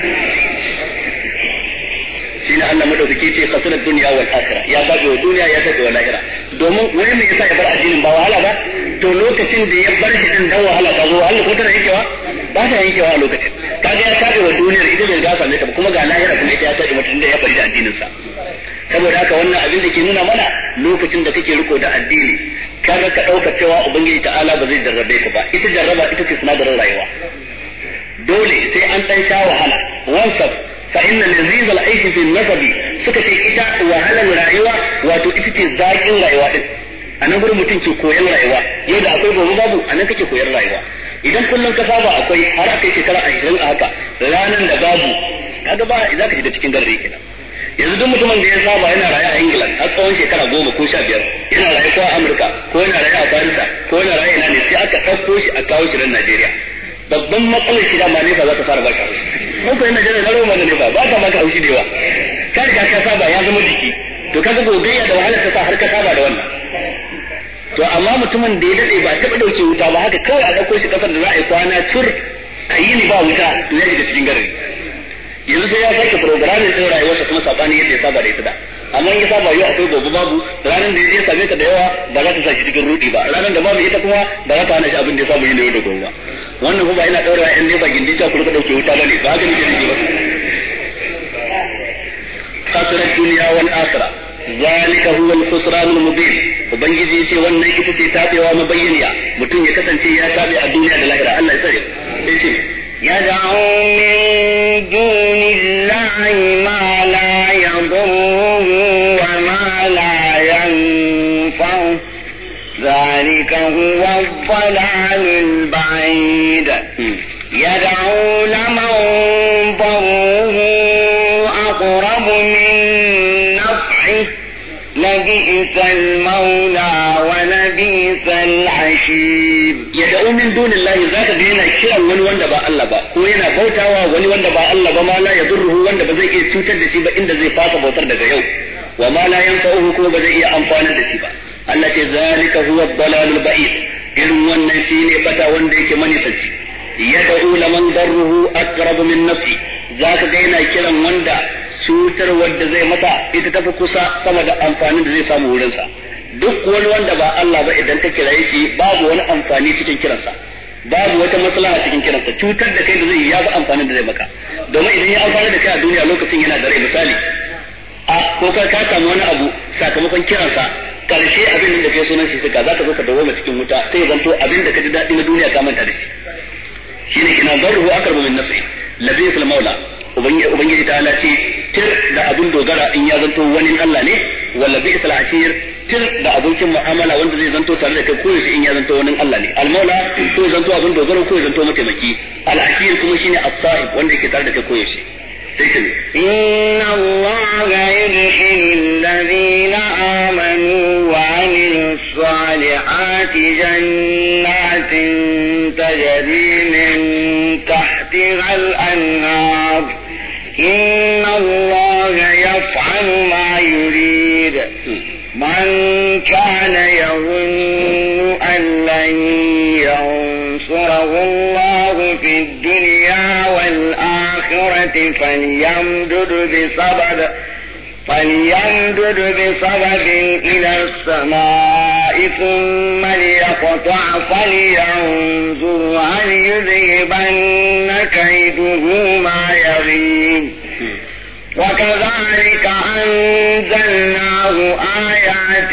shine Allah madaukaki ce khasirat dunya wal akhirah ya tabi wa duniya ya tabi wa lahira domin wani mai yasa ya bar addinin ba wahala ba to lokacin da ya bar shi din dan wahala ta zo Allah ko tana yankewa ba ta yankewa a lokacin kaga ya tabi wa duniyar ita bai gasa ne ta kuma ga lahira kuma ita ya tabi mutum da ya bari da addinin sa saboda haka wannan abin da ke nuna mana lokacin da kake riko da addini kaga ka dauka cewa ubangiji ta'ala ba zai jarrabe ka ba ita jarraba ita ce sinadarin rayuwa dole sai an dan sha wahala wansab fa inna laziz al-aish fi nasabi suka ce ita wahalar rayuwa wato ita ce zakin rayuwa din anan gurin mutum ke koyon rayuwa yau da akwai gobe babu anan kake koyon rayuwa idan kullum ka saba akwai har akai shekara ashirin a haka ranan da babu kaga ba za ka shiga cikin garre kenan yanzu duk mutumin da ya saba yana raye a Ingila har tsawon shekara goma ko sha biyar yana raye ko a Amurka ko yana raye a Faransa ko yana raye ina ne sai aka ɗauko shi a kawo shi nan Najeriya babban matsalar shi da ma ne ba za ta fara baka mun ko yana Najeriya na roma ne ba ba ka maka haushi da yawa ka riga ka saba ya zama jiki to kaga gogayya da wahalar ta sa har ka saba da wannan to amma mutumin da ya dade ba taɓa dauke wuta ba haka kawai a ɗauko shi kasar da za a yi kwana tur a yi ni ba wuta to ya shiga cikin garin yanzu sai ya sake programin din rayuwarsa kuma sabani yadda ya saba da ita da amma in ya saba yau akwai gobe babu ranar da ya same ta da yawa ba za ta sa shi cikin rudi ba ranar da babu ita kuma ba za ta hana shi abin da ya saba yi da yau da gobe ba wannan kuma ina daura yan nefa gindi ta ku rika dauke wuta bane ba haka ne ke ba khasirat dunya wal akhirah zalika huwa al-khusran al-mubin ubangiji yace wannan ita ce tabewa mabayyaniya mutum ya kasance ya tabe a duniya da lahira Allah ya tsare sai ce يدعو من دون الله ما لا يضره وما لا ينفعه ذلك هو الضلال البعيد يدعو لمن ضره أقرب من نفعه لبئس المولى ولبئس العشير yad'u min dunillahi zaka ga yana kiran wani wanda ba Allah ba ko yana bautawa wani wanda ba Allah ba ma la yadurruhu wanda ba zai iya cutar da shi ba inda zai fasa bautar daga yau wa ma la yanfa'uhu kuma ba zai iya amfana da shi ba Allah ce zalika huwa ad-dalalul ba'id irin wannan shine bata wanda yake manisanci yad'u laman darruhu aqrabu min nafsi zaka ga yana kiran wanda cutar wanda zai mata ita tafi kusa sama da amfanin da zai samu wurin sa duk wani wanda ba Allah ba idan ka kiraye shi babu wani amfani cikin kiransa babu wata maslaha cikin kiransa cutar da kai da zai ya fi amfanin da zai maka domin idan ya amfani da kai a duniya lokacin yana da rai misali a ko ka ka samu wani abu sakamakon kiransa karshe abin da kai sunan shi suka zaka zo ka dawo cikin wuta sai ya zanto abin da ka ji daɗi na duniya ka manta da shi shine kina darruhu akarbu min nafsi labisul maula ubangiji ta ala ce tir da abin dogara in ya zanto wani Allah ne wala bi'sal ashir tir da abokin mu'amala wanda zai zanto tare da kai ko yaushe in ya zanto wani Allah ne al-maula ko ya zanto abin dogaro ko ya zanto mataimaki al-ashir kuma shine as-sahib wanda yake tare da kai ko yaushe sai ce inna allaha yudkhilul ladina amanu wa amilus salihati jannatin tajri min tahtiha al-anhar inna allaha yaf'alu ma yurid من كان يظن أن لن ينصره الله في الدنيا والآخرة فليمدد بسبب فليمدد بسبب إلى السماء ثم ليقطع فلينظر هل يذهبن كيده ما يغيب وكذلك أنزلناه آيات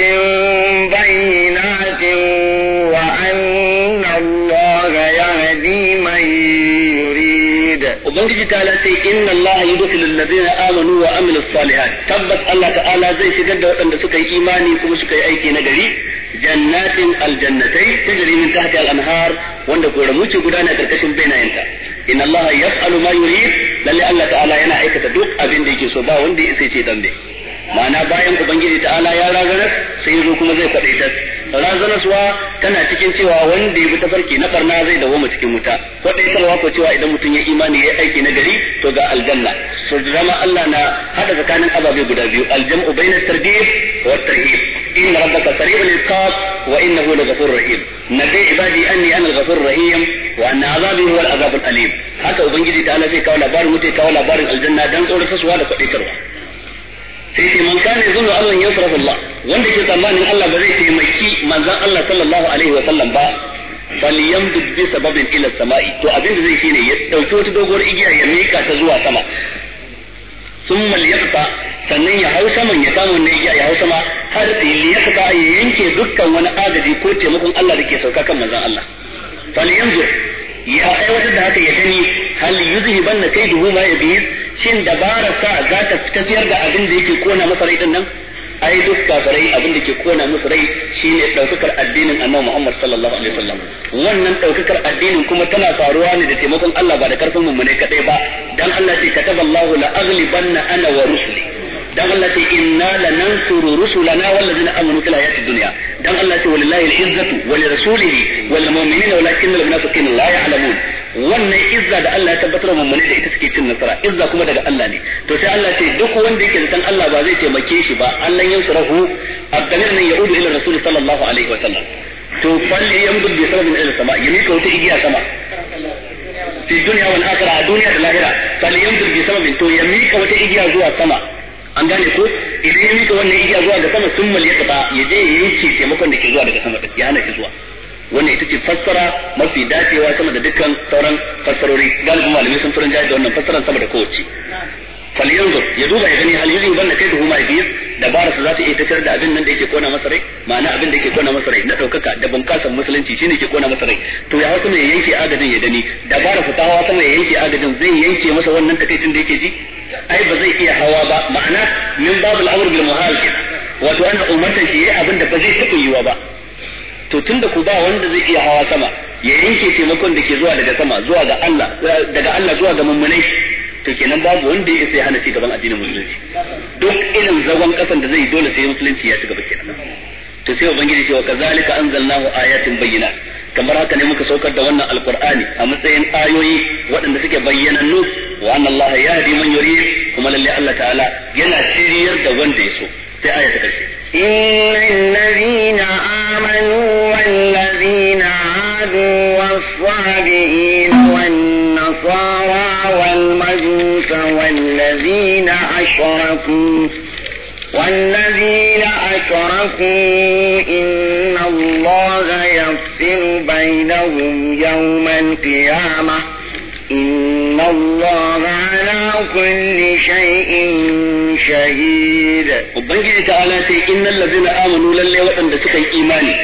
بينات وأن الله يهدي من يريد ubangiji ta ala sai inna Allah yudkhilu alladhina amanu wa amilus salihat tabbas Allah ta'ala zai shigar da waɗanda suka yi imani kuma suka yi aiki na gari jannatin aljannatai tajri min tahtiha al-anhar wanda koramu ce gudana karkashin bainayenta inna Allah yaf'alu ma yurid lalle Allah ta'ala yana aikata duk abin da yake so ba wanda ya ce dambe ma'ana bayan ubangiji ta'ala ya razanar sai yazo kuma zai kwadaitar razanarwa tana cikin cewa wanda ya bi tafarki na barna zai dawo mu cikin wuta kwadaitarwa ko cewa idan mutum ya imani ya aiki na gari to ga aljanna so drama Allah na hada tsakanin ababe guda biyu aljam'u bayna at-targhib wa at-tarhib inna rabbaka sari'ul iqab wa innahu laghafurur rahim nabi ibadi anni ana al-ghafurur rahim wa anna azabi huwa al-azab al-alim haka ubangiji ta'ala zai kawo labarin mutai kawo labarin aljanna dan tsoratarwa da kwadaitarwa sai ce man kana yazunnu Allah yasrafu Allah wanda ke tsammanin Allah ba zai taimaki manzon Allah sallallahu alaihi wa sallam ba falyamdud bi sababin ila samai to abin da zai shine ya dauki wata doguwar igiya ya mika ta zuwa sama thumma liyaqta sannan ya hau saman ya samu ne igiya ya hau sama har liyaqta ya yanke dukkan wani agaji ko taimakon Allah da ke sauka kan manzon Allah falyamdud ya aiwatar da haka ya gani hal yuzhibanna kayduhu ma yabid shin dabararsa za ta tafiyar da abin da yake kona masa rai din nan ai duk kafirai abin da ke kona musu rai shine daukakar addinin Annabi Muhammad sallallahu alaihi wasallam wannan daukakar addinin kuma tana faruwa ne da taimakon Allah ba da karfin mu ne kadai ba dan Allah ce kataballahu la aghlibanna ana wa rusuli dan Allah ce inna lanansuru rusulana wallazina amanu fil hayatid dunya dan Allah ce walillahi al-izzatu wa li rasulihi wal mu'minina walakinna al-munafiqina la ya'lamun wannan izza da Allah ya tabbatar wa mummune da ita suke cin nasara izza kuma daga Allah ne to sai Allah ce duk wanda yake san Allah ba zai taimake shi ba Allah ya surahu abdalil nan yaudu ila rasul sallallahu alaihi wa sallam to falli yamdu bi sababin ila sama yami ka wata igiya sama fi dunya wal akhirah dunya da lahira falli yamdu bi sababin to yami ka wata igiya zuwa sama an gane ko idan yami ka wannan igiya zuwa ga sama sun mal ya taba ya je yanke taimakon da ke zuwa daga sama ya hana shi zuwa wannan ita ce fassara mafi dacewa sama da dukkan sauran fassarori galibin malamai sun furin jaji da wannan fassaran sama da kowace falyanzur ya duba ya gani hal yuzi banna kai duhu ma biyu dabara su za ta iya tafiyar da abin nan da yake kona masa rai ma'ana abin da yake kona masa rai na daukaka da bunƙasar musulunci shine ke kona masa rai to ya hawa ya yanke agadin ya gani dabara su ta hawa sama ya yanke agadin zai yanke masa wannan takaicin da yake ji ai ba zai iya hawa ba ma'ana min babul amr bil muhal wato ana umartan shi yayi abin da ba zai taɓa yiwa ba to tunda ku ba wanda zai iya hawa sama ya yanke taimakon da ke zuwa daga sama zuwa ga Allah daga Allah zuwa ga mummunai to kenan babu wanda ya sai hana ci gaban addinin musulunci duk irin zagon kasan da zai dole sai musulunci ya ci gaba kenan to sai ubangiji ce wa kazalika anzalnahu ayatin bayyinat kamar haka ne muka saukar da wannan alqur'ani a matsayin ayoyi waɗanda suke bayyanannu wa anna Allah yahdi man yurid kuma lalle Allah ta'ala yana shiryar da wanda ya so sai aya ta karshe إن الذين آمنوا والذين عادوا والصابئين والنصارى والمجوس والذين أشركوا والذين أشركوا إن الله يفصل بينهم يوم القيامة إن الله على كل شيء شهيد. وبنجي تعالى إن الذين آمنوا للي وطن دسك إيماني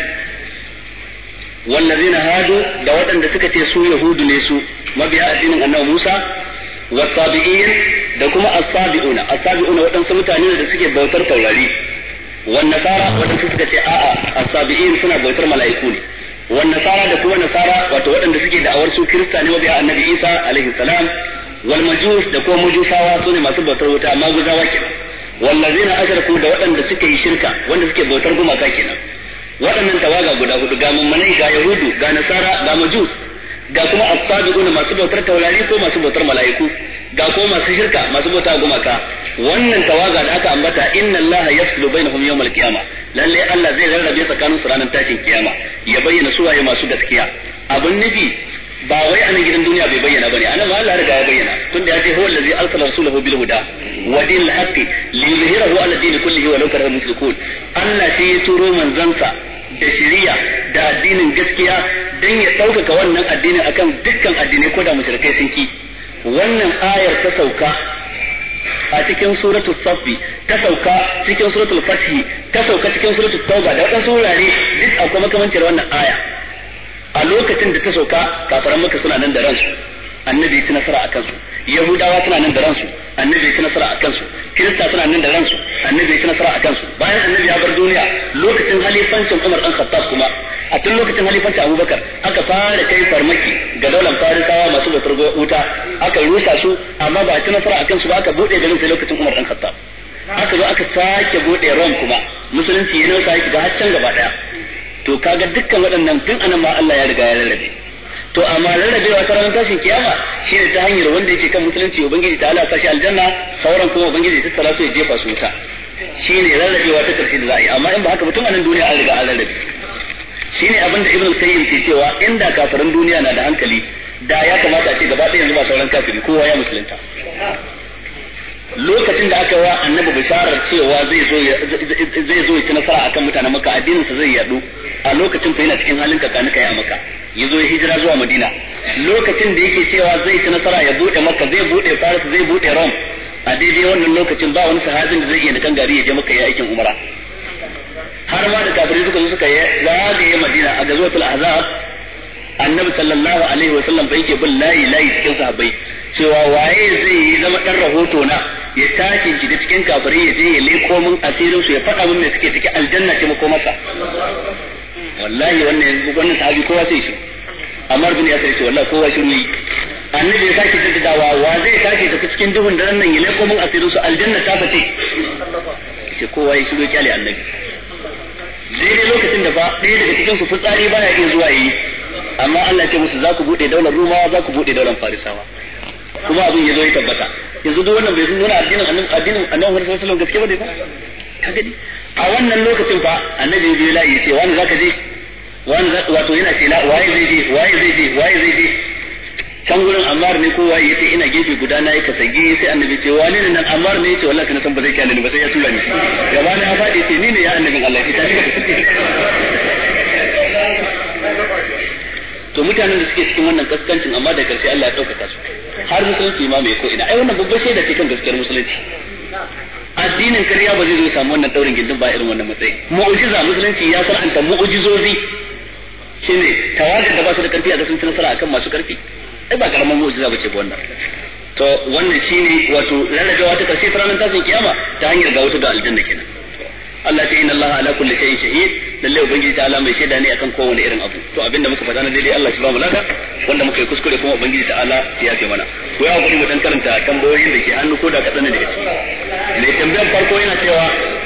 والذين هادوا دا وطن دسك تيسو يهود ليسو ما بيها الدين أنه موسى والصابئين دا كما الصابئون الصابئون وطن سمتانين دسك بوتر تولاري والنصارى وطن سكت آآ الصابئين سنة بوتر ملايكوني والنصارى da kuma nasara wato waɗanda suke da'awar su kirista ne mabiya annabi Isa alaihi salam wal majus da kuma majusawa su ne masu bautar wuta amma guzawa kenan wallazina ashraku da waɗanda suke yi shirka wanda suke bautar gumaka kenan waɗannan tawaga guda hudu ga mummunai ga yahudu ga nasara ga majus ga kuma as-sabiqun masu bautar taurari ko masu bautar mala'iku ga kuma masu shirka masu bautar gumaka wannan tawaga da aka ambata inna allaha yafsulu bainahum yawm al-qiyamah lalle Allah zai rarrabe tsakanin su ranar tashin kiyama ya bayyana su waye masu gaskiya abun nufi ba wai a gidan duniya bai bayyana bane anan ma Allah riga ya bayyana tunda ya ce huwa allazi arsala rasulahu bil huda wa dinil haqqi liyuzhirahu ala din kullihi wa law karaha mushrikun Allah sai ya turo manzansa da shari'a da addinin gaskiya dan ya ɗaukaka wannan addinin akan dukkan addinai ko da mushrikai sun ki wannan ayar ta sauka a cikin suratul safi ta sauka cikin suratul fath ta sauka cikin suratul tauba da wadansu wurare duk akwai makamancin wannan aya a lokacin da ta sauka kafaran maka suna nan da ransu annabi ya ci nasara akan su yahudawa suna nan da ransu annabi ya ci nasara akan su kirista suna nan da ransu annabi ya ci nasara akan su bayan annabi ya bar duniya lokacin halifancin Umar dan Khattab kuma a tun lokacin halifancin Abubakar aka fara kai farmaki ga daular Farisawa masu bautar wuta aka rusa su amma ba a ci nasara akan su ba aka bude garin sai lokacin Umar dan Khattab aka zo aka sake bude Rome kuma musulunci ya nausa yake ga haccan gaba daya to kaga dukkan waɗannan tun anan ma Allah ya riga ya rarrabe to amma rarrabewa ta ranar tashin kiyama shine ta hanyar wanda yake kan musulunci ubangiji ta Allah sashi aljanna sauran kuma ubangiji ta tsara su ya jefa su wuta shine rarrabewa ta karshe da za a yi amma in ba haka mutum a nan duniya an riga an rarrabe shine abin da Ibn Qayyim ke cewa inda kafirin duniya na da hankali da ya kamata a ce gaba ɗaya yanzu ba sauran kafiri kowa ya musulunta lokacin da aka wa annabi bisharar cewa zai zo zai zo ya ci nasara akan mutanen Makka addinin sa zai yadu a lokacin fa yana cikin halin kakani kai a Makka yazo ya hijira zuwa Madina lokacin da yake cewa zai ci nasara ya bude Makka zai bude Faris zai bude Rome a daidai wannan lokacin ba wani sahabin da zai iya kan gari ya je Makka ya aikin umara har ma da kafirai suka zo suka yi zagaye Madina a gazwatul Ahzab annabi sallallahu alaihi wa sallam bai ke bin layi layi cikin sahabbai cewa waye zai yi zama dan rahoto na ya tashi ji cikin kafirai ya je ya leko min asirin su ya faɗa min me suke cikin aljanna ce mako masa wallahi wannan wannan sahabi kowa sai shi Ammar bin Yasir ce wallahi kowa shiru yi annabi ya sake jaddadawa wa zai tashi daga cikin duhun daren nan ya leko min asirin su aljanna ta fice ce kowa ya shiru kyale annabi daidai lokacin da fa ɗaya daga cikin su fitsari baya iya zuwa yi amma Allah ya ce musu za ku bude daular Rumawa za ku bude daular Farisawa kuma abin ya zo ya tabbata yanzu duk wannan bai nuna addinin annabi addinin annabi sallallahu alaihi wasallam gaskiya bane ba ka gani a wannan lokacin fa annabi bai la yace wani zaka je wani wato yana ce la waye zai je waye zai je waye zai je can gurin Ammar ne ko waye yace ina gefe guda na yi kasage sai annabi ce wani ne nan Ammar ne yace wallahi kana san ba zai kyale ni ba sai ya tura ni gaba na ya fadi ce ni ne ya annabin Allah ki tashi to mutanen da suke cikin wannan kaskancin amma da karshe Allah ya dauka su har musulunci ma mai ko ina ai wannan babbar shaida ce kan gaskiyar musulunci addinin kariya ba zai zo samu wannan daurin gindin ba irin wannan matsayi mu'jiza musulunci ya saranta mu'jizozi shine tawagar da ba su da karfi a ga sun ci nasara akan masu karfi ai ba karaman mu'jiza bace ba wannan to wannan shine wato rarrabewa ta karshe ranar tashin kiyama ta hanyar ga wata da aljanna kenan Allah ta inna Allah ala kulli shay'in shahid lalle ubangiji ta Allah mai shaida ne akan kowane irin abu to abinda muka faɗa na daidai Allah shi ba mu lada wanda muka yi kuskure kuma ubangiji ta Allah ya yafe mana ko ya hakuri mu dan karanta tambayoyin da ke hannu ko da kadan ne daga ciki mai tambayar farko yana cewa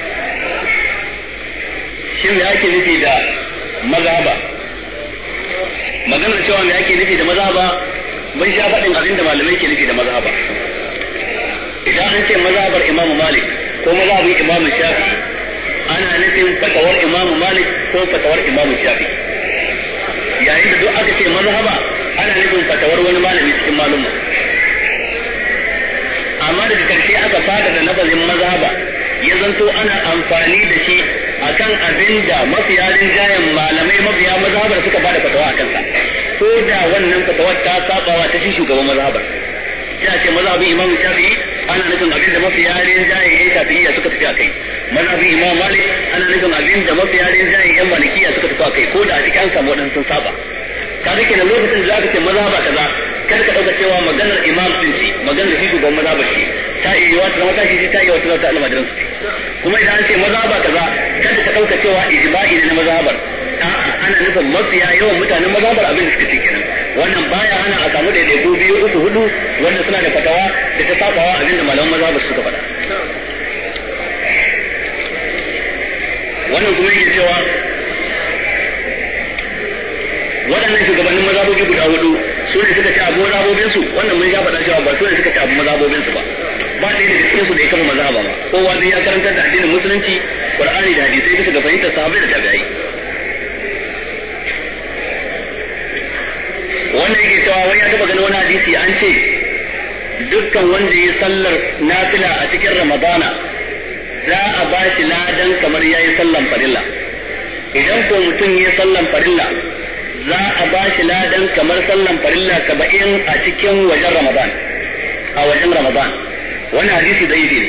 shin me ake nufi da mazhaba maganar cewa me ake nufi da mazhaba mun sha faɗin abin da malamai ke nufi da mazhaba idan an ce mazhabar Imam Malik ko mazhabin Imam Shafi'i ana nufin fatawar Imam Malik ko fatawar Imam Shafi yayin da duk aka ce mazhaba ana nufin fatawar wani malami cikin maluma amma daga karshe aka fada da lafazin mazhaba ya zanto ana amfani da shi akan abin da mafiya rinjayen malamai mabiya mazhabar suka bada fatawa a kansa ko da wannan fatawar ta sabawa ta shi shugaban mazhabar ya ce mazhabin Imam Shafi ana nufin abin da mafiya rinjayen ya Shafi'iyya suka tafi a kai mazhabin Imam Malik ana nufin abin da mafiya rinjayen yan Malikiya suka tafi a kai ko da a cikin an samu waɗansu sun saba kaga kenan lokacin da zaka ce mazhaba kaza kada ka dauka cewa maganar Imam din ce maganar shi shugaban mazhabar ce ta iya wata zama ta shi ta iya wata zama ta almajiran su kuma idan an ce mazhaba kaza kada ka dauka cewa ijma'i ne na mazhabar ana nufin mafiya yawan mutanen mazhabar abin da suka ce kenan wannan baya hana a samu daidaiku biyu uku hudu wanda suna da fatawa da ta sabawa abin da malaman mazhabar suka faɗa wannan kuma yake cewa waɗannan shugabannin mazhabobi guda hudu su ne suka ci abu mazhabobinsu wannan mun ya faɗa cewa ba su ne suka ci abu mazhabobinsu ba ba ɗaya daga cikin su da ya kama mazhaba ba kowa zai ya karantar da addinin musulunci Qur'ani da hadisai bisa ga fahimtar sahabbai da tabi'ai wannan yake cewa wani ya taɓa ganin wani hadisi an ce dukkan wanda ya sallar nafila a cikin Ramadana za a ba shi ladan kamar yayi sallan farilla idan ko mutum ya sallan farilla za a ba shi ladan kamar sallan farilla saba'in a cikin wajen Ramadan a wajen Ramadan wannan hadisi da yi ne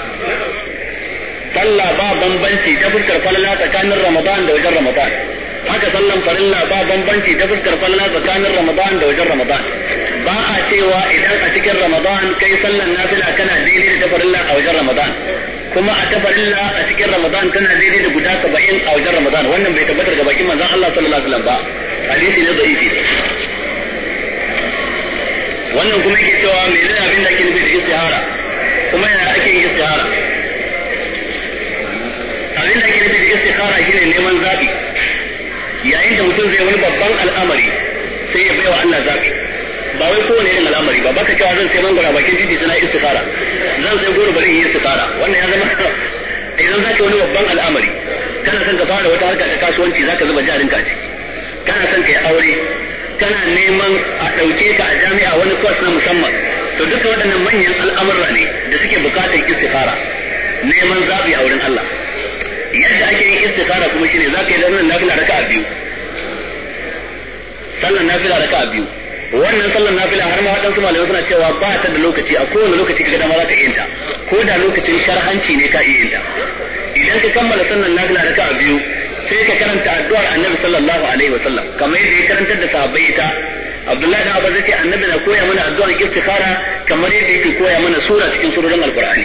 sallah ba bambanci ta fuskar falala tsakanin Ramadan da wajen Ramadan haka sallan farilla ba bambanci ta fuskar falala tsakanin Ramadan da wajen Ramadan ba a cewa idan a cikin Ramadan kai sallan nafila kana daidai da farilla a wajen Ramadan kuma a tafarilla a cikin Ramadan kana daidai da guda saba'in a wajen Ramadan wannan bai tabbatar ga bakin manzon Allah sallallahu alaihi wasallam ba hadisi ne da'ifi wannan kuma yake cewa me ne abin da ake nufi da istihara kuma yana ake yin istihara abin da ake nufi da istihara shine neman zabi yayin da mutum zai wani babban al'amari sai ya baiwa Allah zabi ba wai kowane irin al'amari ba baka cewa zan sai mangwara bakin titi suna istikhara zan sai goro bari in yi istikhara wannan ya zama idan zaka wani babban al'amari kana son ka fara wata harka ta kasuwanci zaka zuba jarin ka kana son ka yi aure kana neman a dauke ka a jami'a wani course na musamman to duka waɗannan manyan al'amura ne da suke bukatar istikhara neman zabi a wurin Allah yadda ake yin istikhara kuma shine zaka yi sallar nafila raka'a biyu sallar nafila raka'a biyu wannan sallar nafila har ma waɗansu malamai suna cewa ba ta da lokaci a kowane lokaci kaga dama za ka iya ta ko da lokacin sharhanci ne ka iya ta idan ka kammala sallar nafila raka'a biyu sai ka karanta addu'ar Annabi sallallahu alaihi wa sallam kamar yadda ya karantar da sahabbai ita Abdullahi da Abbas yace annabi na koya mana addu'ar istikhara kamar yadda yake koya mana sura cikin surorin alqur'ani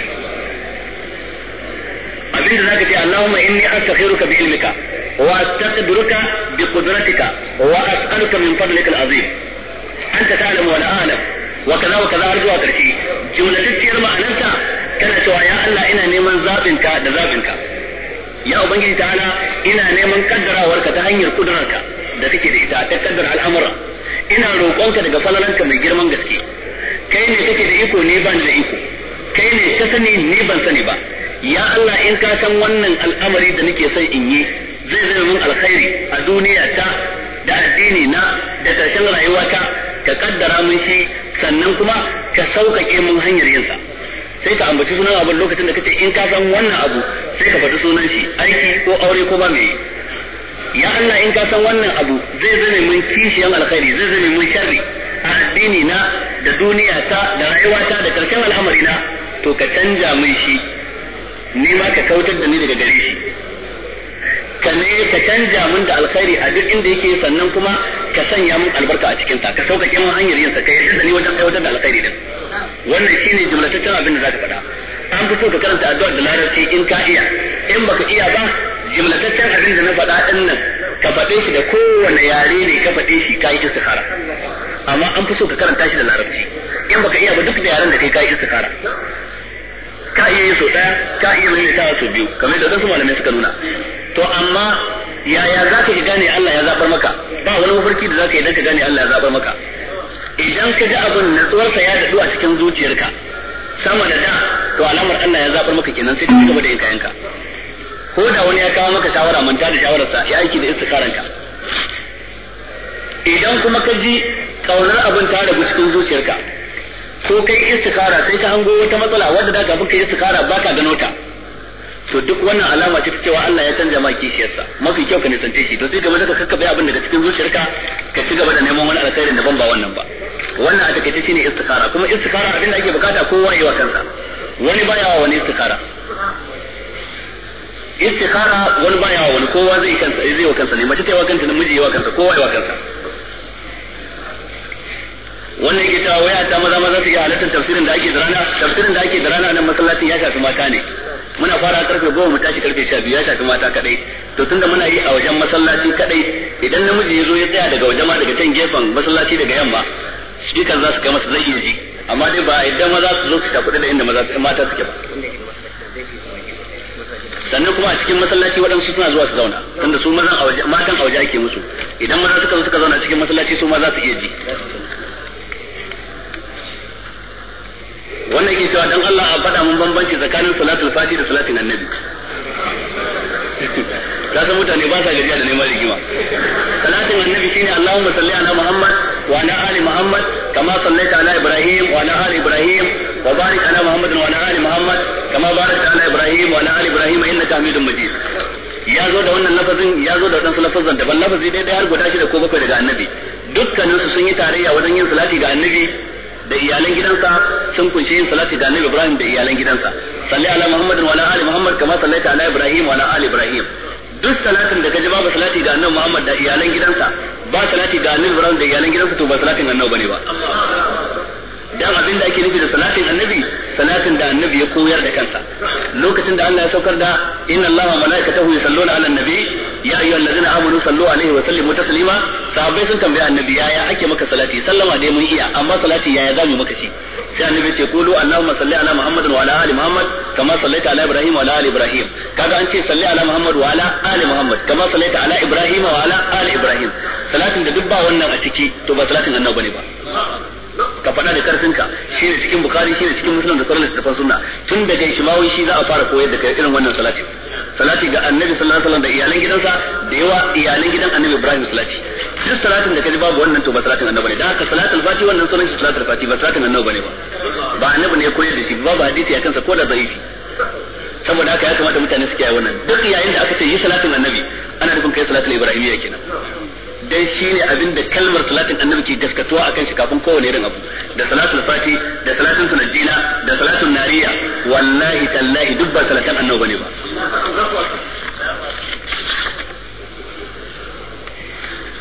abinda zaka ce Allahumma inni astakhiruka bi ilmika wa astaqdiruka bi qudratika wa as'aluka min fadlika al-azim anta ta'lamu wa la a'lam wa kaza wa kaza har zuwa karshe jumlatacciyar ma'anarta kana cewa ya Allah ina neman zabinka da zabinka ya ubangiji ta'ala ina neman kaddarawarka ta hanyar kudurarka da kake da ita ta kaddara al'amura ina roƙonka daga falalanka mai girman gaske kai ne kake da iko ne ban da iko kai ne ka sani ni ban sani ba ya Allah in ka san wannan al'amari da nake son in yi zai zama min alkhairi a duniya ta da addini na da ƙarshen rayuwata ka kaddara min shi sannan kuma ka sauƙaƙe min hanyar yinsa sai ka ambaci sunan abin lokacin da kace in ka san wannan abu sai ka faɗi sunan shi aiki ko aure ko ba mai ya Allah in ka san wannan abu zai zame mun kishiyan alkhairi zai zame mun sharri a addini na da duniya ta da rayuwata da karshen al'amari na to ka canja min shi ni ma ka kautar da ni daga gare shi ka ne ka canja min da alkhairi a duk inda yake sannan kuma ka sanya min albarka a cikin sa ka sauƙaƙe min hanyar yin sa ka yarda da ni wajen aiwatar da alkhairi din wannan shine jumlataccen abin da zaka faɗa an fi so ka karanta addu'a da larabci in ka iya in baka iya ba jumlataccen abin da na faɗa din nan ka faɗe shi da kowane yare ne ka faɗe shi kai istikhara amma an fi so ka karanta shi da larabci in baka iya ba duk da yaren da kai kai istikhara ka iya yi so daya ka iya mai ta so biyu kamar da wasu malamai suka nuna to amma yaya za ka gane Allah ya zabar maka ba wani mafarki da za ka yi dan ka gane Allah ya zabar maka idan ka ji abin natsuwarsa ya daɗu a cikin zuciyarka sama da da to alamar Allah ya zabar maka kenan sai ka ci gaba da yin kayanka ko da wani ya kawo maka shawara manta da shawararsa ya aiki da istikharanka idan kuma ka ji kaunar abin ta rabu cikin zuciyarka ko kai istikhara sai ka hango wata matsala wanda da kafin kai istikhara baka gano ta to duk wannan alama ce ta cewa Allah ya canja ma kishiyarsa mafi kyau ka nisance shi to sai ka maza ka kakkabe abin daga cikin zuciyarka ka ci gaba da neman wani alkhairin daban ba wannan ba wannan a takaice shine istikhara kuma istikhara abin da ake bukata kowa yi wa kansa wani baya wa wani istikhara istikhara wani baya wa wani kowa zai kansa zai wa kansa ne mace ta yi wa kanta namiji yi wa kansa kowa yi wa kansa wannan yake cewa waya ta maza maza su iya halartar tafsirin da ake da rana tafsirin da ake da rana nan masallacin ya shafi mata ne muna fara karfe goma mu tashi karfe sha biyu ya shafi mata kadai to tunda muna yi a wajen masallaci kadai idan namiji ya zo ya tsaya daga wajen ma daga can gefen masallaci daga yamma speaker za su kai masa zai iya ji amma dai ba idan maza su zo su tafi da inda maza mata suke ba sannan kuma a cikin masallaci waɗansu suna zuwa su zauna tunda su mazan a waje matan a waje ake musu idan maza suka zo suka zauna cikin masallaci su ma za su iya ji wannan yake cewa dan Allah a faɗa mun bambanci tsakanin salatul fati da salatin annabi ka san mutane ba sa gajiya da neman rigima salatin annabi shine Allahumma salli ala Muhammad wa ala ali Muhammad kama sallaita ala Ibrahim wa ala ali Ibrahim wa barik ala Muhammad wa ala ali Muhammad kama barakta ala Ibrahim wa ala ali Ibrahim innaka Hamidum Majid ya zo da wannan lafazin ya zo da wadansu lafazan daban lafazi dai dai har guda shida ko bakwai daga annabi dukkaninsu sun yi tarayya wajen yin salati ga annabi da iyalan gidansa sun kunshi yin salati ga annabi Ibrahim da iyalan gidansa salli ala Muhammadin wa ala ali Muhammad kama sallaita ala Ibrahim wa ala ali Ibrahim duk salatin da kaji babu salati ga annabi Muhammad da iyalan gidansa ba salati ga annabi Ibrahim da iyalan gidansa to ba salatin annabi bane ba dan abin da ake nufi da salatin annabi salatin da annabi ya koyar da kansa lokacin da Allah ya saukar da inna Allaha wa malaikatahu yusalluna ala nabi ya ayyuhallazina amanu sallu alaihi wa sallimu taslima sahabbai sun tambaya annabi yaya ake maka salati sallama dai mun iya amma salati yaya zamu maka shi sai annabi ce qulu allahumma salli ala muhammadin wa ala ali muhammad kama sallaita ala ibrahim wa ala ali ibrahim kaga an ce salli ala muhammad wa ala ali muhammad kama sallaita ala ibrahim wa ala ali ibrahim salatin da duk ba wannan a ciki to ba salatin annabi bane ba ka faɗa da karfinka shi ne cikin bukari shi ne cikin muslim da sauran littattafan sunna tun daga ishmawi shi za a fara koyar da kai irin wannan salati salati ga annabi sallallahu alaihi wasallam da iyalan gidansa da yawa iyalan gidan annabi ibrahim salati duk salatin da kaji babu wannan to ba salatin annabi ne dan haka salatul fati wannan sunan shi salatul fati ba salatin annabi bane ba ba annabi ne ya koyar da shi babu hadisi ya kansa ko da zaifi saboda haka ya kamata mutane su kiyaye wannan duk yayin da aka ce yi salatin annabi ana nufin kai salatul ibrahimiyya kenan dai shine abin da kalmar salatin annabi ke gaskatuwa akan shi kafin kowane irin abu da salatul fati da salatin sunajjina da salatul nariya wallahi tallahi duk ba salatan annabi bane ba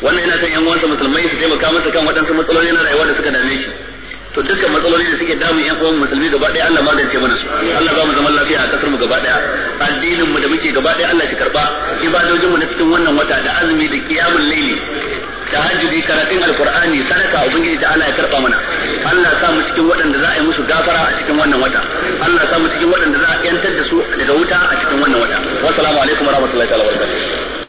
wannan yana son yan uwansa musulmai su taimaka masa kan waɗansu matsaloli na rayuwa da suka dame shi to dukkan matsaloli da suke damun yan uwan musulmi gaba ɗaya Allah magance mana su Allah ba mu zaman lafiya a kasar mu gaba ɗaya addinin mu da muke gaba ɗaya Allah shi karba ibadojin mu na cikin wannan wata da azumi da qiyamul layli tahajjudi karatun alqur'ani sadaka ubangiji da Allah ya karba mana Allah ya sa mu cikin waɗanda za a yi musu gafara a cikin wannan wata Allah ya sa mu cikin waɗanda za a yantar da su daga wuta a cikin wannan wata wassalamu alaikum warahmatullahi ta'ala wabarakatuh